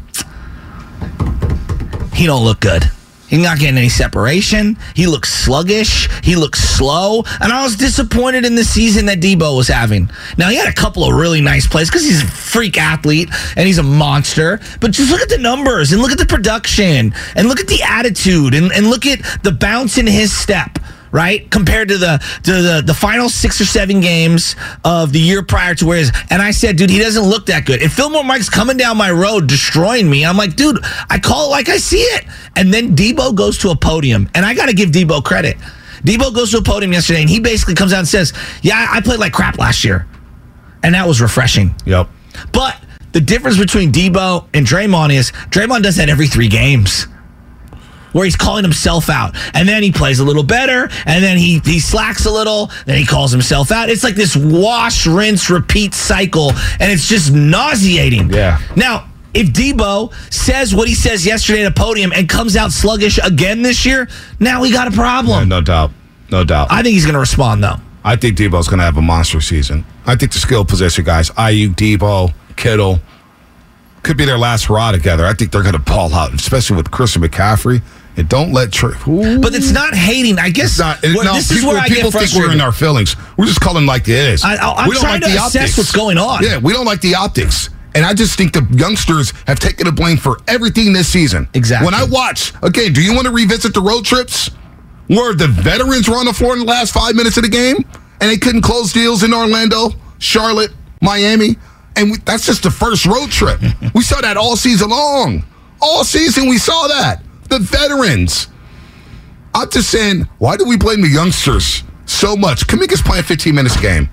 he don't look good. He's not getting any separation. He looks sluggish. He looks slow. And I was disappointed in the season that Deebo was having. Now, he had a couple of really nice plays because he's a freak athlete and he's a monster. But just look at the numbers and look at the production and look at the attitude and, and look at the bounce in his step. Right, compared to the to the the final six or seven games of the year prior to where he is. And I said, dude, he doesn't look that good. And Fillmore Mike's coming down my road, destroying me. I'm like, dude, I call it like I see it. And then Deebo goes to a podium, and I got to give Deebo credit. Deebo goes to a podium yesterday, and he basically comes out and says, "Yeah, I played like crap last year," and that was refreshing. Yep. But the difference between Deebo and Draymond is Draymond does that every three games. Where he's calling himself out. And then he plays a little better, and then he, he slacks a little, then he calls himself out. It's like this wash, rinse, repeat cycle, and it's just nauseating. Yeah. Now, if Deebo says what he says yesterday at a podium and comes out sluggish again this year, now we got a problem. Yeah, no doubt. No doubt. I think he's going to respond, though. I think Debo's going to have a monster season. I think the skill position guys, Ayuk, Deebo, Kittle, could be their last hurrah together. I think they're going to ball out, especially with Christian McCaffrey. And don't let Trey. But it's not hating. I guess not, it, well, no, this people, is where I people get frustrated. think we're in our feelings. We're just calling like it is. I, I'm we don't trying like to the assess optics. what's going on. Yeah, we don't like the optics. And I just think the youngsters have taken the blame for everything this season. Exactly. When I watch, okay, do you want to revisit the road trips where the veterans were on the floor in the last five minutes of the game and they couldn't close deals in Orlando, Charlotte, Miami? And we, that's just the first road trip. We saw that all season long. All season we saw that. The veterans. I'm just saying, why do we blame the youngsters so much? Kamika's playing fifteen minutes a game.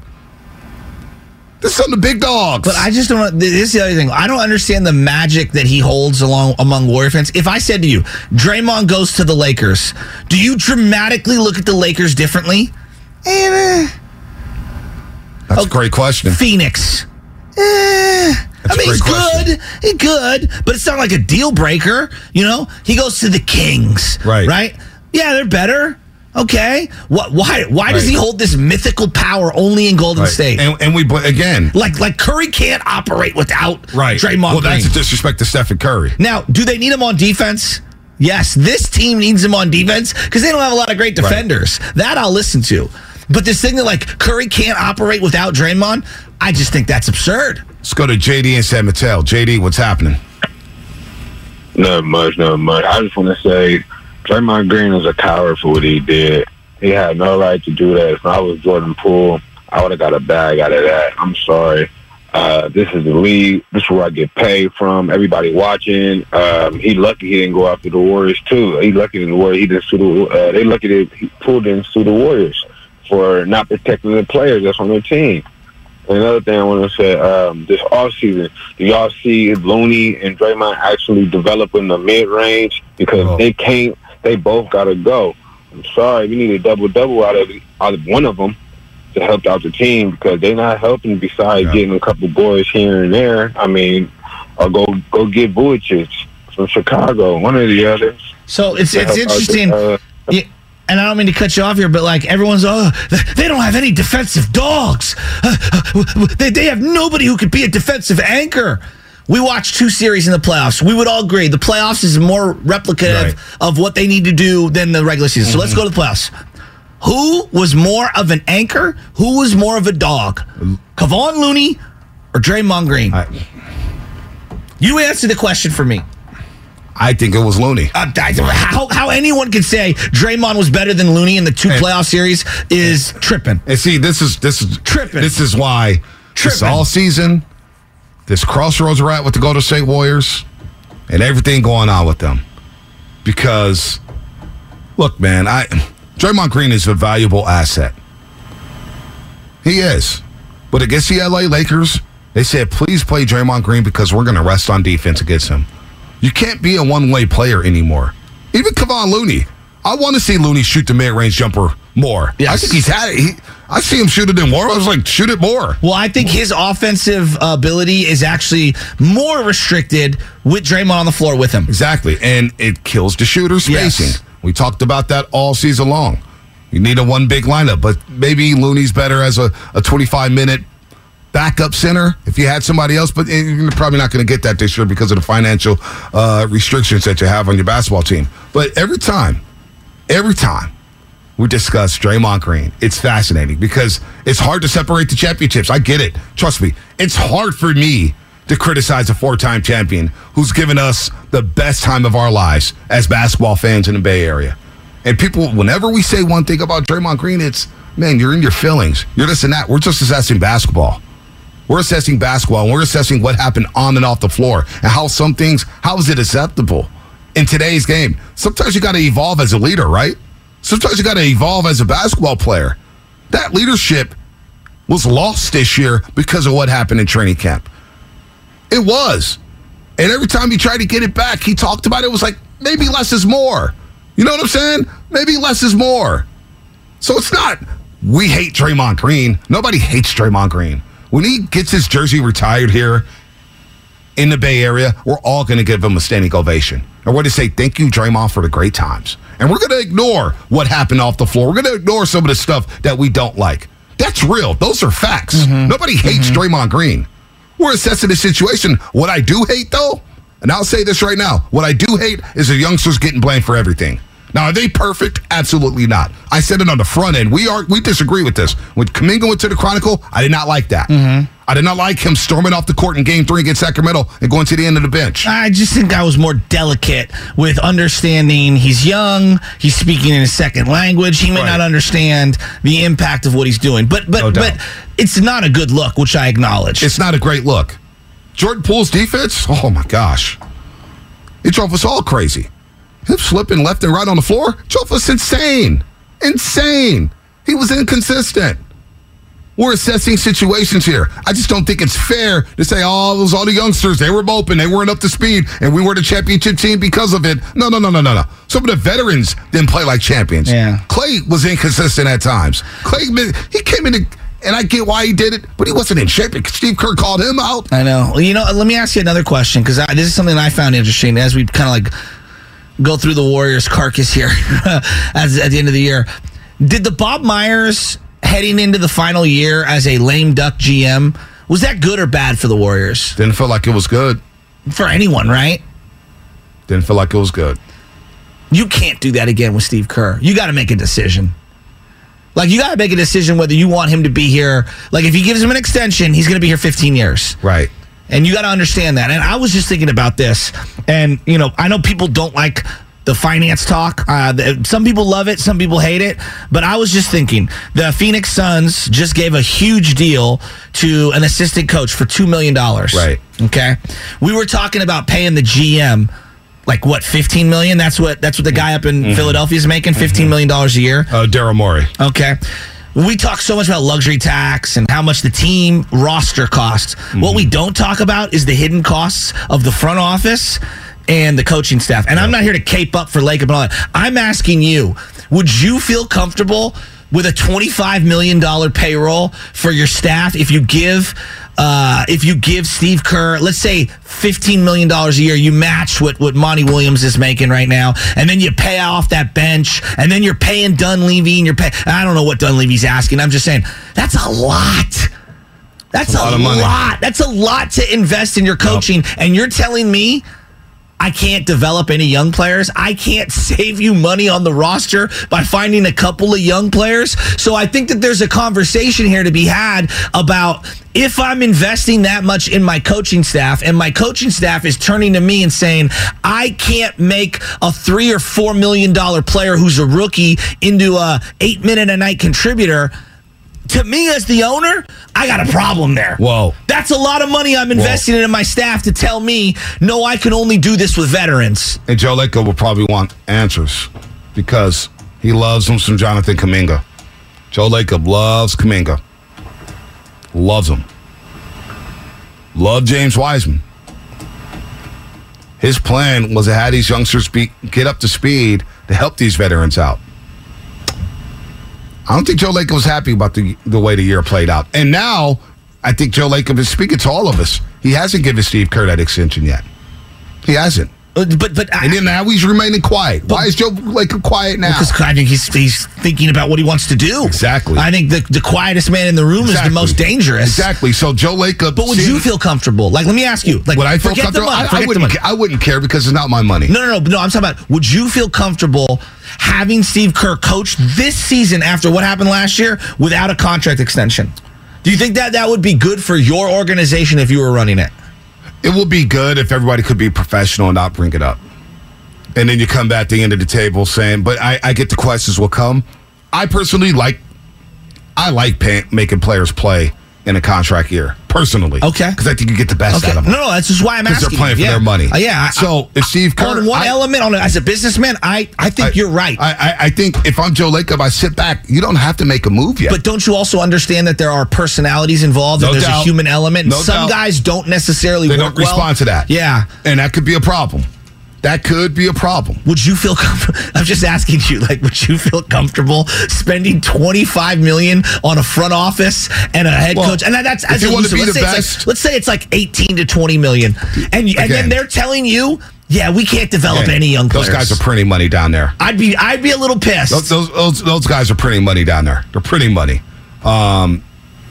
This is on the big dogs. But I just don't. This is the other thing. I don't understand the magic that he holds along among Warrior fans. If I said to you, Draymond goes to the Lakers, do you dramatically look at the Lakers differently? Eh, That's oh, a great question. Phoenix. Eh. I mean, he's good. He's good, but it's not like a deal breaker. You know, he goes to the Kings. Right. Right. Yeah, they're better. Okay. What? Why? Why right. does he hold this mythical power only in Golden right. State? And, and we again, like like Curry can't operate without right. Draymond Well, Green. that's a disrespect to Stephen Curry. Now, do they need him on defense? Yes, this team needs him on defense because they don't have a lot of great defenders. Right. That I'll listen to. But this thing that like Curry can't operate without Draymond, I just think that's absurd. Let's go to J D in San Mateo. J D, what's happening? Not much, not much. I just want to say Draymond Green is a coward for what he did. He had no right to do that. If I was Jordan Poole, I would have got a bag out of that. I'm sorry. Uh, this is the league. This is where I get paid from. Everybody watching. Um, he lucky he didn't go after the Warriors too. He lucky the Warriors. He didn't sue the. Uh, they lucky that Poole didn't sue the Warriors for not protecting the players that's on their team. And another thing I want to say, um, this offseason, do y'all see Looney and Draymond actually developing the mid-range? Because oh. they can't, they both got to go. I'm sorry, we need a double-double out of out of one of them to help out the team because they're not helping besides yeah. getting a couple boys here and there. I mean, or go go get Vujicic from Chicago, one or the other. So it's it's interesting. The, uh, yeah. and I don't mean to cut you off here, but like everyone's, oh, they don't have any defensive dogs. They, they have nobody who could be a defensive anchor. We watched two series in the playoffs. We would all agree the playoffs is more replicative right. of what they need to do than the regular season. Mm-hmm. So let's go to the playoffs. Who was more of an anchor? Who was more of a dog? Kevon Looney or Draymond Green? I, you answer the question for me. I think it was Looney. Uh, how, how anyone can say Draymond was better than Looney in the two and, playoff series is tripping. And see, this is this is tripping. This is why tripping. This all season, this crossroads we're at with the Golden State Warriors, and everything going on with them. Because, look, man, I Draymond Green is a valuable asset. He is. But against the L A Lakers, they said, please play Draymond Green because we're going to rest on defense against him. You can't be a one-way player anymore. Even Kevon Looney. I want to see Looney shoot the mid-range jumper more. Yes. I think he's had it. He, I see him shoot it in more. I was like, shoot it more. Well, I think his offensive ability is actually more restricted with Draymond on the floor with him. Exactly. And it kills the shooter spacing. Yes. We talked about that all season long. You need a one big lineup, but maybe Looney's better as a, a twenty-five minute backup center if you had somebody else, but you're probably not going to get that this year because of the financial uh, restrictions that you have on your basketball team. But every time, every time we discuss Draymond Green, it's fascinating because it's hard to separate the championships. I get it. Trust me. It's hard for me to criticize a four-time champion who's given us the best time of our lives as basketball fans in the Bay Area. And people, whenever we say one thing about Draymond Green, it's, man, you're in your feelings. You're this and that. We're just assessing basketball. We're assessing basketball, and we're assessing what happened on and off the floor and how some things, how is it acceptable in today's game? Sometimes you got to evolve as a leader, right? Sometimes you got to evolve as a basketball player. That leadership was lost this year because of what happened in training camp. It was. And every time he tried to get it back, he talked about it, it was like, maybe less is more. You know what I'm saying? Maybe less is more. So it's not, we hate Draymond Green. Nobody hates Draymond Green. When he gets his jersey retired here in the Bay Area, we're all going to give him a standing ovation. And we're going to say, thank you, Draymond, for the great times. And we're going to ignore what happened off the floor. We're going to ignore some of the stuff that we don't like. That's real. Those are facts. Mm-hmm. Nobody hates mm-hmm. Draymond Green. We're assessing the situation. What I do hate, though, and I'll say this right now, what I do hate is the youngsters getting blamed for everything. Now, are they perfect? Absolutely not. I said it on the front end. We are we disagree with this. When Kuminga went to the Chronicle, I did not like that. Mm-hmm. I did not like him storming off the court in game three against Sacramento and going to the end of the bench. I just think I was more delicate with understanding he's young, he's speaking in a second language, he may right. not understand the impact of what he's doing. But but no but it's not a good look, which I acknowledge. It's not a great look. Jordan Poole's defense, oh my gosh. It drove us all crazy. Him slipping left and right on the floor drove us insane. Insane. He was inconsistent. We're assessing situations here. I just don't think it's fair to say, oh, those all the youngsters, they were moping, they weren't up to speed, and we were the championship team because of it. No, no, no, no, no, no. Some of the veterans didn't play like champions. Yeah. Clay was inconsistent at times. Clay, he came in, and I get why he did it, but he wasn't in shape. Steve Kerr called him out. I know. Well, you know, let me ask you another question, because this is something that I found interesting as we kind of like go through the Warriors' carcass here as, at the end of the year. Did the Bob Myers heading into the final year as a lame duck G M, was that good or bad for the Warriors? Didn't feel like it was good. For anyone, right? Didn't feel like it was good. You can't do that again with Steve Kerr. You got to make a decision. Like, you got to make a decision whether you want him to be here. Like, if he gives him an extension, he's going to be here fifteen years. Right. And you got to understand that. And I was just thinking about this. And, you know, I know people don't like the finance talk. Uh, the, some people love it. Some people hate it. But I was just thinking, the Phoenix Suns just gave a huge deal to an assistant coach for two million dollars. Right. Okay. We were talking about paying the G M, like, what, fifteen million dollars? That's what that's what the guy up in mm-hmm. Philadelphia is making, fifteen million dollars a year. Uh, Daryl Morey. Okay. We talk so much about luxury tax and how much the team roster costs. Mm-hmm. What we don't talk about is the hidden costs of the front office and the coaching staff. And yeah. I'm not here to cape up for Lacob and all that. I'm asking you, would you feel comfortable with a twenty-five million dollars payroll for your staff if you give uh, if you give Steve Kerr, let's say fifteen million dollars a year, you match what, what Monty Williams is making right now, and then you pay off that bench, and then you're paying Dunleavy, and you're paying, I don't know what Dunleavy's asking. I'm just saying, that's a lot. That's, That's a, a lot. Of money. lot. That's a lot to invest in your coaching, yep. And you're telling me I can't develop any young players? I can't save you money on the roster by finding a couple of young players? So I think that there's a conversation here to be had about if I'm investing that much in my coaching staff and my coaching staff is turning to me and saying, I can't make a three or four million dollar player who's a rookie into a eight minute a night contributor. To me, as the owner, I got a problem there. Whoa. That's a lot of money I'm investing Whoa. in my staff to tell me, no, I can only do this with veterans. And Joe Lacob will probably want answers because he loves him some Jonathan Kuminga. Joe Lacob loves Kuminga. Loves him. Love James Wiseman. His plan was to have these youngsters be, get up to speed to help these veterans out. I don't think Joe Lacob was happy about the the way the year played out. And now, I think Joe Lacob is speaking to all of us. He hasn't given Steve Kerr that extension yet. He hasn't. But but I, and then now he's remaining quiet. But, why is Joe Lacob quiet now? Because I think he's he's thinking about what he wants to do. Exactly. I think the, the quietest man in the room exactly. is the most dangerous. Exactly. So Joe Lacob. But would you feel comfortable? Like, let me ask you. Like, would I feel forget comfortable? The money, I, I wouldn't. I wouldn't care because it's not my money. No, no, no. No, I'm talking about. Would you feel comfortable having Steve Kerr coach this season after what happened last year without a contract extension? Do you think that that would be good for your organization if you were running it? It would be good if everybody could be professional and not bring it up. And then you come back at the end of the table saying, but I, I get the questions will come. I personally like, I like pay, making players play in a contract year, personally. Okay. Because I think you get the best okay. out of them. No, no, that's just why I'm asking. Because they're playing for yeah. their money. Uh, yeah. So I, if Steve Kerr. On one I, element, on as a businessman, I, I think I, you're right. I, I, I think if I'm Joe Lacob, I sit back. You don't have to make a move yet. But don't you also understand that there are personalities involved no and there's doubt. a human element? No and some doubt. guys don't necessarily they work don't respond well. to that. Yeah. And that could be a problem. That could be a problem. Would you feel comfortable? I'm just asking you, like, would you feel comfortable spending twenty-five million dollars on a front office and a head well, coach? And that's as if you want to be let's the best. Like, let's say it's like eighteen to twenty million dollars. And, and then they're telling you, yeah, we can't develop Again, any young those players. Those guys are printing money down there. I'd be I'd be a little pissed. Those, those, those, those guys are printing money down there. They're printing money. Um,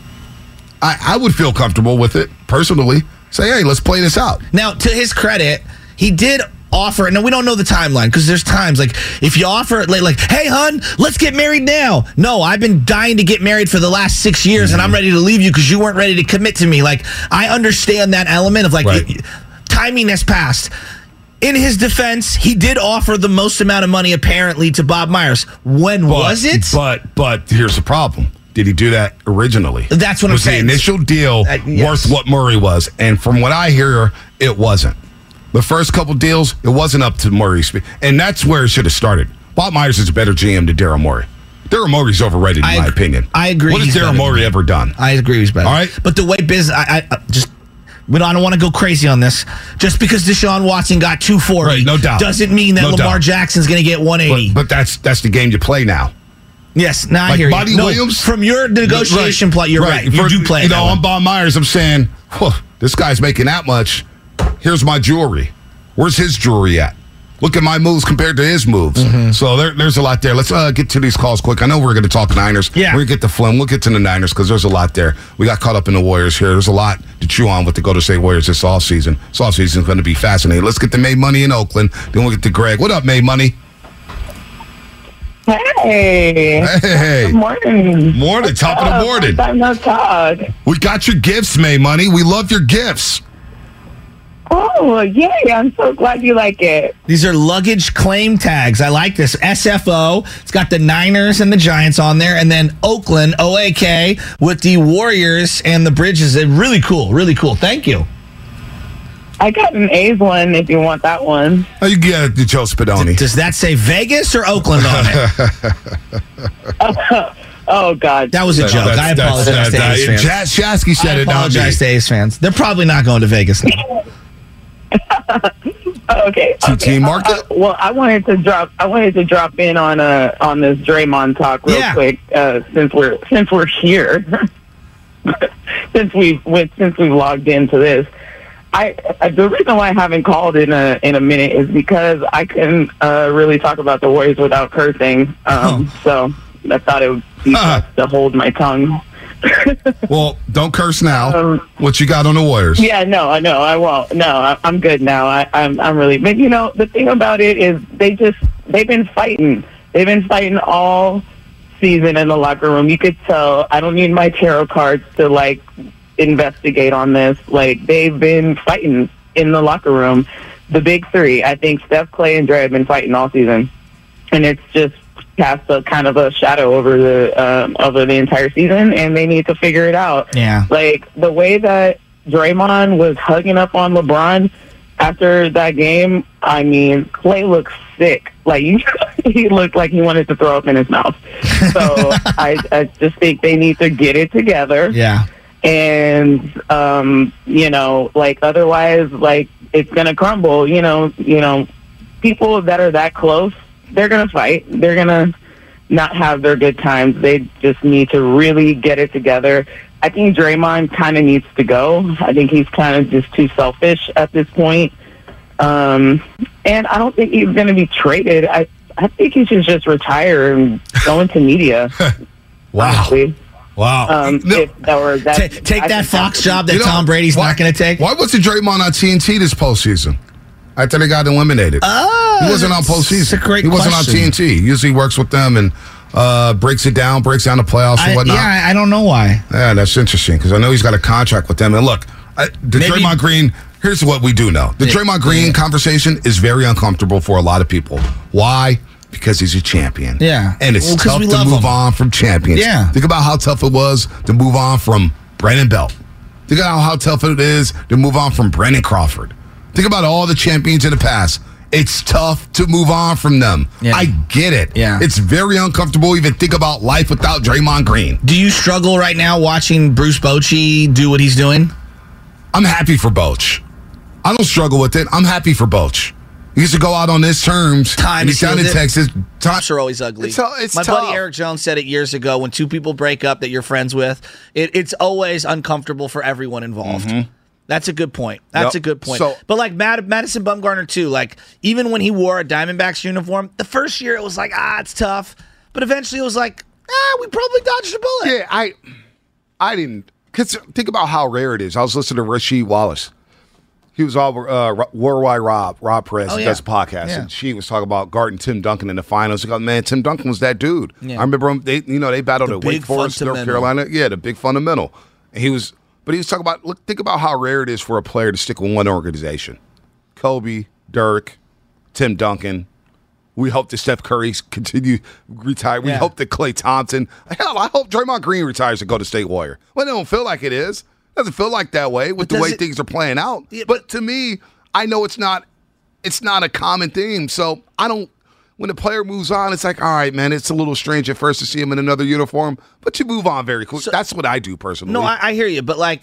I, I would feel comfortable with it, personally. Say, hey, let's play this out. Now, to his credit, he did offer, no, we don't know the timeline because there's times like if you offer like, like, hey, hun, let's get married now. No, I've been dying to get married for the last six years mm-hmm. and I'm ready to leave you because you weren't ready to commit to me. Like, I understand that element of like right. it, timing has passed. In his defense, he did offer the most amount of money apparently to Bob Myers. When but, was it? But but here's the problem. Did he do that originally? That's what was I'm saying. Was the initial deal uh, yes. worth what Murray was? And from what I hear, it wasn't. The first couple deals, it wasn't up to Murray's speed. And that's where it should have started. Bob Myers is a better G M than Daryl Morey. Daryl Morey's overrated, in I my agree. opinion. I agree. What has Daryl Morey ever done? I agree he's better. All right. But the way business, I, I just, we don't, I don't want to go crazy on this. Just because Deshaun Watson got two forty right, no doubt. doesn't mean that no Lamar doubt. Jackson's going to get one eighty. But, but that's that's the game you play now. Yes, now like I hear Buddy you. No, Williams? From your negotiation right, plot, you're right. right. You For, do play You know, on Bob Myers, I'm saying, well, this guy's making that much. Here's my jewelry. Where's his jewelry at? Look at my moves compared to his moves. Mm-hmm. So there, there's a lot there. Let's uh, get to these calls quick. I know we're going to talk Niners. Yeah. We're going to get to Flynn. We'll get to the Niners because there's a lot there. We got caught up in the Warriors here. There's a lot to chew on with the Golden State Warriors this offseason. This offseason is going to be fascinating. Let's get to May Money in Oakland. Then we'll get to Greg. What up, May Money? Hey. Hey. Good morning. Morning. Top of the morning. Time no talk. We got your gifts, May Money. We love your gifts. Oh, yay. I'm so glad you like it. These are luggage claim tags. I like this. S F O. It's got the Niners and the Giants on there. And then Oakland, O A K, with the Warriors and the Bridges. It's really cool. Really cool. Thank you. I got an A's one if you want that one. Oh, you get it, Joe Spadoni. D- does that say Vegas or Oakland on it? uh, oh, God. That was a joke. I apologize that's, to A's fans. Jas- Shasky said I it, not me. I apologize to A's fans. They're probably not going to Vegas now. okay. Two okay. team market. Uh, well, I wanted to drop. I wanted to drop in on uh on this Draymond talk real yeah. quick uh, since we're since we're here. since we've with, since we've logged into this. I, I the reason why I haven't called in a in a minute is because I couldn't uh, really talk about the Warriors without cursing. Um, oh. So I thought it would be uh. best to hold my tongue. Well, don't curse now. Um, what you got on the Warriors? Yeah, no, I know I won't. No, I, I'm good now. I, I'm I'm really. But you know, the thing about it is they just they've been fighting. They've been fighting all season in the locker room. You could tell. I don't need my tarot cards to like investigate on this. Like, they've been fighting in the locker room. The big three, I think Steph, Clay, and Dre have been fighting all season, and it's just cast a kind of a shadow over the um, over the entire season, and they need to figure it out. Yeah, like the way that Draymond was hugging up on LeBron after that game. I mean, Clay looks sick. Like, he looked like he wanted to throw up in his mouth. So I, I just think they need to get it together. Yeah. And, um, you know, like, otherwise, like, it's going to crumble. You know, you know, people that are that close, they're going to fight. They're going to not have their good times. They just need to really get it together. I think Draymond kind of needs to go. I think he's kind of just too selfish at this point. Um, and I don't think he's going to be traded. I, I think he should just retire and go into media. Wow. Honestly. Wow. Um, No. if that were that, Ta- take I that think Fox that- job that You know, Tom Brady's why- not going to take. Why wasn't Draymond on T N T this postseason? After they got eliminated. Oh, he wasn't on postseason. That's a great he wasn't question. on T N T. He usually works with them and uh, breaks it down, breaks down the playoffs and I, whatnot. yeah, I don't know why. Yeah, that's interesting because I know he's got a contract with them. And look, I, the Maybe- Draymond Green, here's what we do know. The Yeah. Draymond Green Yeah. conversation is very uncomfortable for a lot of people. Why? Because he's a champion. Yeah. And it's Well, 'cause tough we to love move him. on from champions. Yeah. Think about how tough it was to move on from Brandon Belt. Think about how tough it is to move on from Brandon Crawford. Think about all the champions in the past. It's tough to move on from them. Yeah. I get it. Yeah. It's very uncomfortable even think about life without Draymond Green. Do you struggle right now watching Bruce Bochy do what he's doing? I'm happy for Boch. I don't struggle with it. I'm happy for Boch. He used to go out on his terms. Time and he's down in heals it. Texas. Time, Are always ugly. It's, uh, it's My tough. buddy Eric Jones said it years ago. When two people break up that you're friends with, it, it's always uncomfortable for everyone involved. Mm-hmm. That's a good point. That's Yep. a good point. So- but like Mad- Madison Bumgarner too. Like, even when he wore a Diamondbacks uniform, the first year it was like, ah, it's tough. But eventually it was like, ah, we probably dodged a bullet. Yeah, I I didn't. Cause think about how rare it is. I was listening to Rasheed Wallace. He was all uh, Worldwide Rob, Rob Perez, Oh, who yeah. does a podcast. Yeah. And she was talking about guarding Tim Duncan in the finals. He goes, man, Tim Duncan was that dude. Yeah. I remember him, they, you know, they battled The at Wake big Forest, North fundamental. Carolina. Yeah, the big fundamental. And he was, but he was talking about, look, think about how rare it is for a player to stick with one organization. Kobe, Dirk, Tim Duncan. We hope that Steph Curry continue retire. We Yeah. hope that Klay Thompson. Hell, I hope Draymond Green retires to go to State Warrior. Well, it don't feel like it is. It doesn't feel like that way with But the way does it- things are playing out. Yeah, but to me, I know it's not. It's not a common theme. So I don't. When a player moves on, it's like, all right, man. It's a little strange at first to see him in another uniform, but you move on very quick. So- That's what I do personally. No, I, I hear you, but like,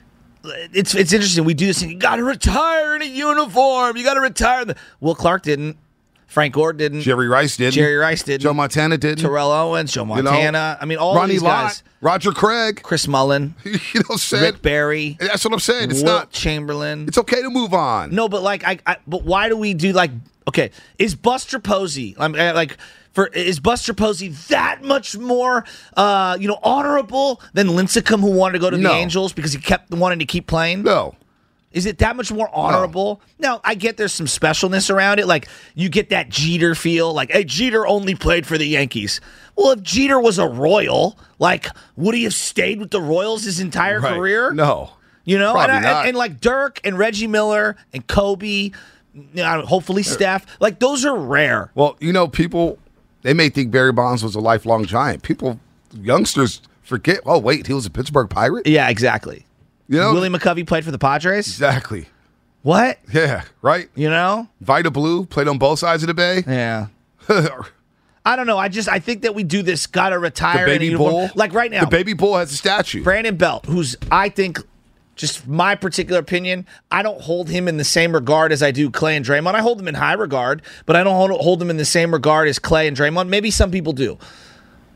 it's it's interesting. We do this thing. You got to retire in a uniform. You got to retire. The- Will Clark didn't. Frank Gore didn't. Jerry Rice did. Jerry Rice didn't. Joe Montana didn't. Terrell Owens, Joe You know, Montana. I mean, all Ronnie these Lott, guys. Roger Craig. Chris Mullen, You know what I'm saying? Rick Barry, That's what I'm saying. It's Wilt not. Chamberlain. It's okay to move on. No, but like, I, I. But why do we do like? Okay, is Buster Posey? I'm uh, like. For, is Buster Posey that much more, uh, you know, honorable than Lincecum, who wanted to go to No. the Angels because he kept wanting to keep playing? No. Is it that much more honorable? No. Now, I get there's some specialness around it. Like, you get that Jeter feel. Like, hey, Jeter only played for the Yankees. Well, if Jeter was a Royal, like, would he have stayed with the Royals his entire Right. career? No. You know? Probably and, I- not. and, and, like, Dirk and Reggie Miller and Kobe, you know, hopefully Steph, like, those are rare. Well, you know, people, they may think Barry Bonds was a lifelong giant. People, youngsters forget, oh, wait, he was a Pittsburgh Pirate? Yeah, exactly. You know? Willie McCovey played for the Padres? Exactly. What? Yeah, right? You know? Vita Blue played on both sides of the bay. Yeah. the I don't know. I just I think that we do this. Got to retire. in a baby uniform. bull. Like right now. The baby bull has a statue. Brandon Belt, who's I think, just my particular opinion, I don't hold him in the same regard as I do Clay and Draymond. I hold him in high regard, but I don't hold, hold him in the same regard as Clay and Draymond. Maybe some people do.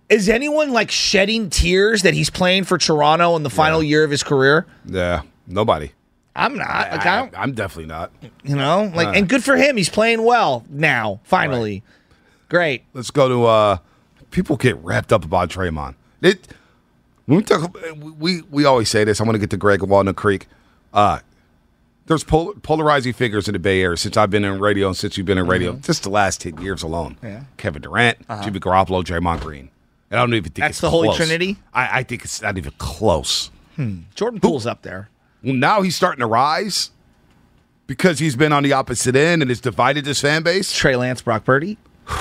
Is anyone like shedding tears that he's playing for Toronto in the final yeah. year of his career? Yeah, nobody. I'm not. I, like, I I, I'm definitely not. You know, like, uh, and good for him. He's playing well now. Finally, right. Great. Let's go to. Uh, people get wrapped up about Draymond. It. When we talk, we we always say this. I'm going to get to Greg of Walnut Creek. Uh, there's pol- polarizing figures in the Bay Area since I've been in radio and since you've been in radio. Mm-hmm. Just the last ten years alone. Yeah. Kevin Durant, uh-huh. Jimmy Garoppolo, Draymond Green. And I don't even think that's it's the close. Holy Trinity. I, I think it's not even close. Hmm. Jordan Poole's up there. Well, now he's starting to rise because he's been on the opposite end and has divided his fan base. Trey Lance, Brock Purdy.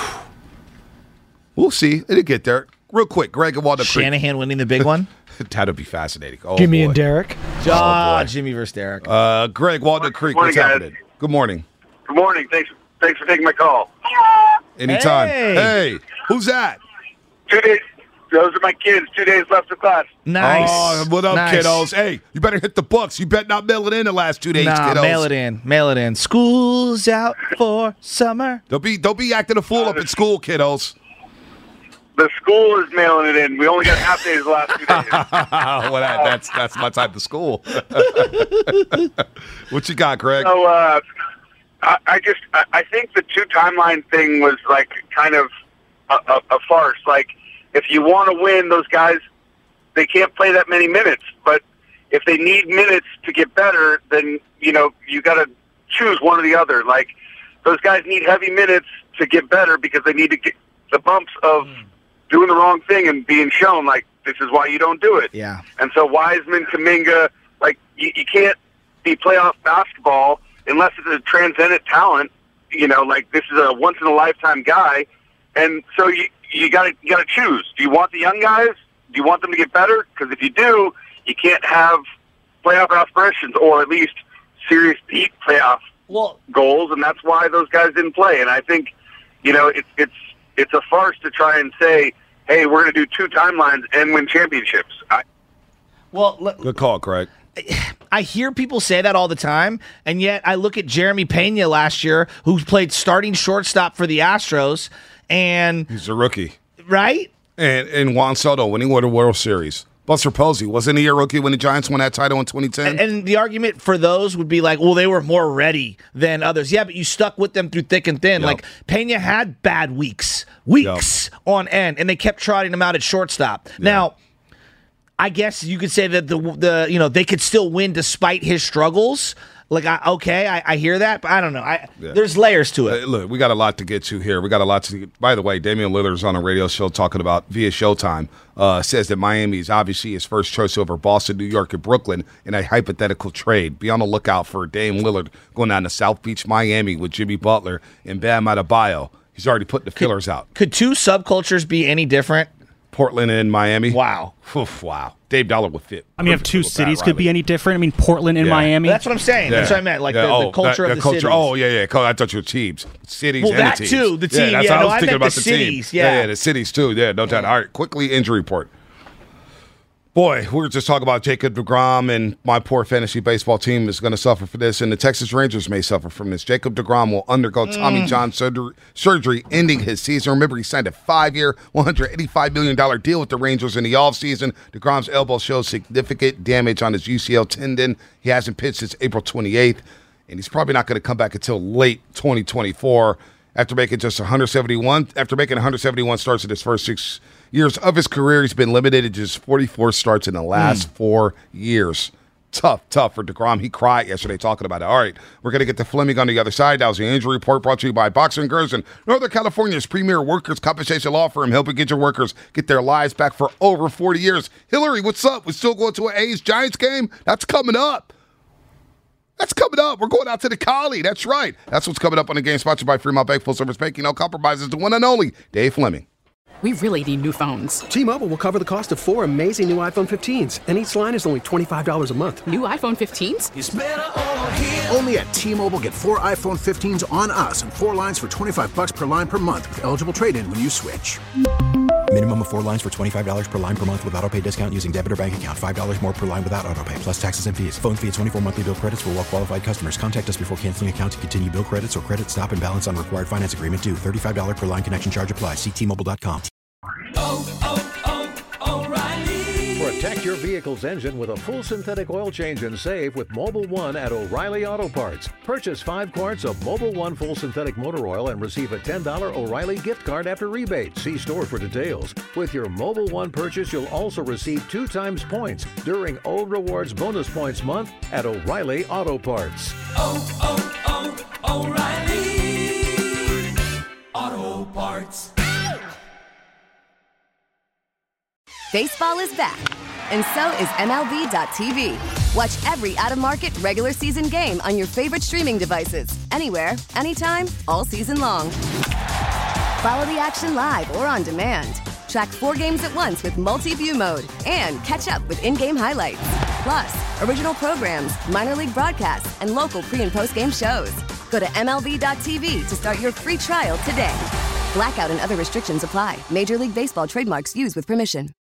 We'll see. It'll get there. Real quick, Greg and Walnut Creek. Shanahan winning the big one. That'd be fascinating. Oh, Jimmy boy. and Derek. Ah, oh, Jimmy versus Derek. Uh, Greg, Walnut Creek, morning, what's guys. happening? Good morning. Good morning. Thanks. Thanks for taking my call. Anytime. Hey, hey who's that? Two days. Those are my kids. Two days left of class. Nice. Oh, what up, nice. kiddos? Hey, you better hit the books. You better not mail it in the last two days, nah, kiddos. mail it in. Mail it in. School's out for summer. Don't be don't be acting a fool up at school, kiddos. The school is mailing it in. We only got half days the last two days. well, that, that's that's my type of school. What you got, Greg? So, uh, I, I just I, I think the two timeline thing was like kind of a, a, a farce. Like, if you want to win, those guys, they can't play that many minutes. But if they need minutes to get better, then, you know, you got to choose one or the other. Like, those guys need heavy minutes to get better because they need to get the bumps of doing the wrong thing and being shown, like, this is why you don't do it. Yeah. And so Wiseman, Kuminga, like, you, you can't be playoff basketball unless it's a transcendent talent. You know, like, this is a once-in-a-lifetime guy. And so you you got to you got to choose. Do you want the young guys? Do you want them to get better? Because if you do, you can't have playoff aspirations, or at least serious deep playoff well, goals, and that's why those guys didn't play. And I think, you know, it's it's it's a farce to try and say, hey, we're going to do two timelines and win championships. I, well, l- good call, Craig. I hear people say that all the time, and yet I look at Jeremy Pena last year, who played starting shortstop for the Astros, and he's a rookie, right? And and Juan Soto winning the World Series. Buster Posey wasn't he a rookie when the Giants won that title in twenty ten? And, and the argument for those would be like, well, they were more ready than others. Yeah, but you stuck with them through thick and thin. Yep. Like Pena had bad weeks, weeks yep. on end, and they kept trotting him out at shortstop. Yep. Now, I guess you could say that the the you know they could still win despite his struggles. Like, I, okay, I, I hear that, but I don't know. I, yeah. There's layers to it. Uh, look, we got a lot to get to here. We got a lot to get. By the way, Damian Lillard's on a radio show talking about via Showtime. Uh, says that Miami is obviously his first choice over Boston, New York, and Brooklyn in a hypothetical trade. Be on the lookout for Dame Lillard going down to South Beach, Miami with Jimmy Butler and Bam Adebayo. He's already putting the fillers could, out. Could two subcultures be any different? Portland and Miami. Wow. Oof, wow. Dave Dollar would fit. I mean, if two cities could be any different, I mean, Portland and yeah. Miami. That's what I'm saying. Yeah. That's what I meant. Like yeah. the, oh, the culture that, of the culture. cities. Oh, yeah, yeah. I thought you were teams. Cities well, and that the teams. too. The team. Yeah, that's yeah, how no, I was I thinking meant about the, the cities. team. Yeah. yeah, yeah, the cities too. Yeah, no doubt. All right, quickly injury report. Boy, we were just talking about Jacob deGrom, and my poor fantasy baseball team is going to suffer for this, and the Texas Rangers may suffer from this. Jacob deGrom will undergo Tommy mm. John surgery, surgery, ending his season. Remember, he signed a five-year, one hundred eighty-five million dollars deal with the Rangers in the offseason. DeGrom's elbow shows significant damage on his U C L tendon. He hasn't pitched since April twenty-eighth, and he's probably not going to come back until late twenty twenty-four. After making just one hundred seventy-one, after making one hundred seventy-one starts in his first six years of his career, he's been limited to just forty-four starts in the last mm. four years. Tough, tough for DeGrom. He cried yesterday talking about it. All right, we're going to get to Fleming on the other side. That was the injury report brought to you by Boxer Gerson, Northern California's premier workers' compensation law firm, helping get your workers get their lives back for over forty years. Hillary, what's up? We're still going to an A's Giants game? That's coming up. That's coming up. We're going out to the Collie. That's right. That's what's coming up on the game, sponsored by Fremont Bank, full service banking, no compromises. The one and only Dave Fleming. We really need new phones. T-Mobile will cover the cost of four amazing new iPhone fifteens, and each line is only twenty-five dollars a month. New iPhone fifteens? It's better over here. Only at T-Mobile, get four iPhone fifteens on us and four lines for twenty-five bucks per line per month with eligible trade-in when you switch. Minimum of four lines for twenty-five dollars per line per month with autopay discount using debit or bank account. five dollars more per line without autopay, plus taxes and fees. Phone fee at twenty-four monthly bill credits for well-qualified customers. Contact us before canceling account to continue bill credits or credit stop and balance on required finance agreement due. thirty-five dollars per line connection charge applies. See T Mobile dot com. Oh, oh, oh, O'Reilly. Protect your vehicle's engine with a full synthetic oil change and save with Mobile One at O'Reilly Auto Parts. Purchase five quarts of Mobile One full synthetic motor oil and receive a ten dollars O'Reilly gift card after rebate. See store for details. With your Mobile One purchase, you'll also receive two times points during O Rewards Bonus Points Month at O'Reilly Auto Parts. Oh, oh, oh, O'Reilly Auto Parts. Baseball is back, and so is M L B dot T V. Watch every out-of-market regular season game on your favorite streaming devices, anywhere, anytime, all season long. Follow the action live or on demand. Track four games at once with multi-view mode and catch up with in-game highlights. Plus, original programs, minor league broadcasts, and local pre- and post-game shows. Go to M L B dot T V to start your free trial today. Blackout and other restrictions apply. Major League Baseball trademarks used with permission.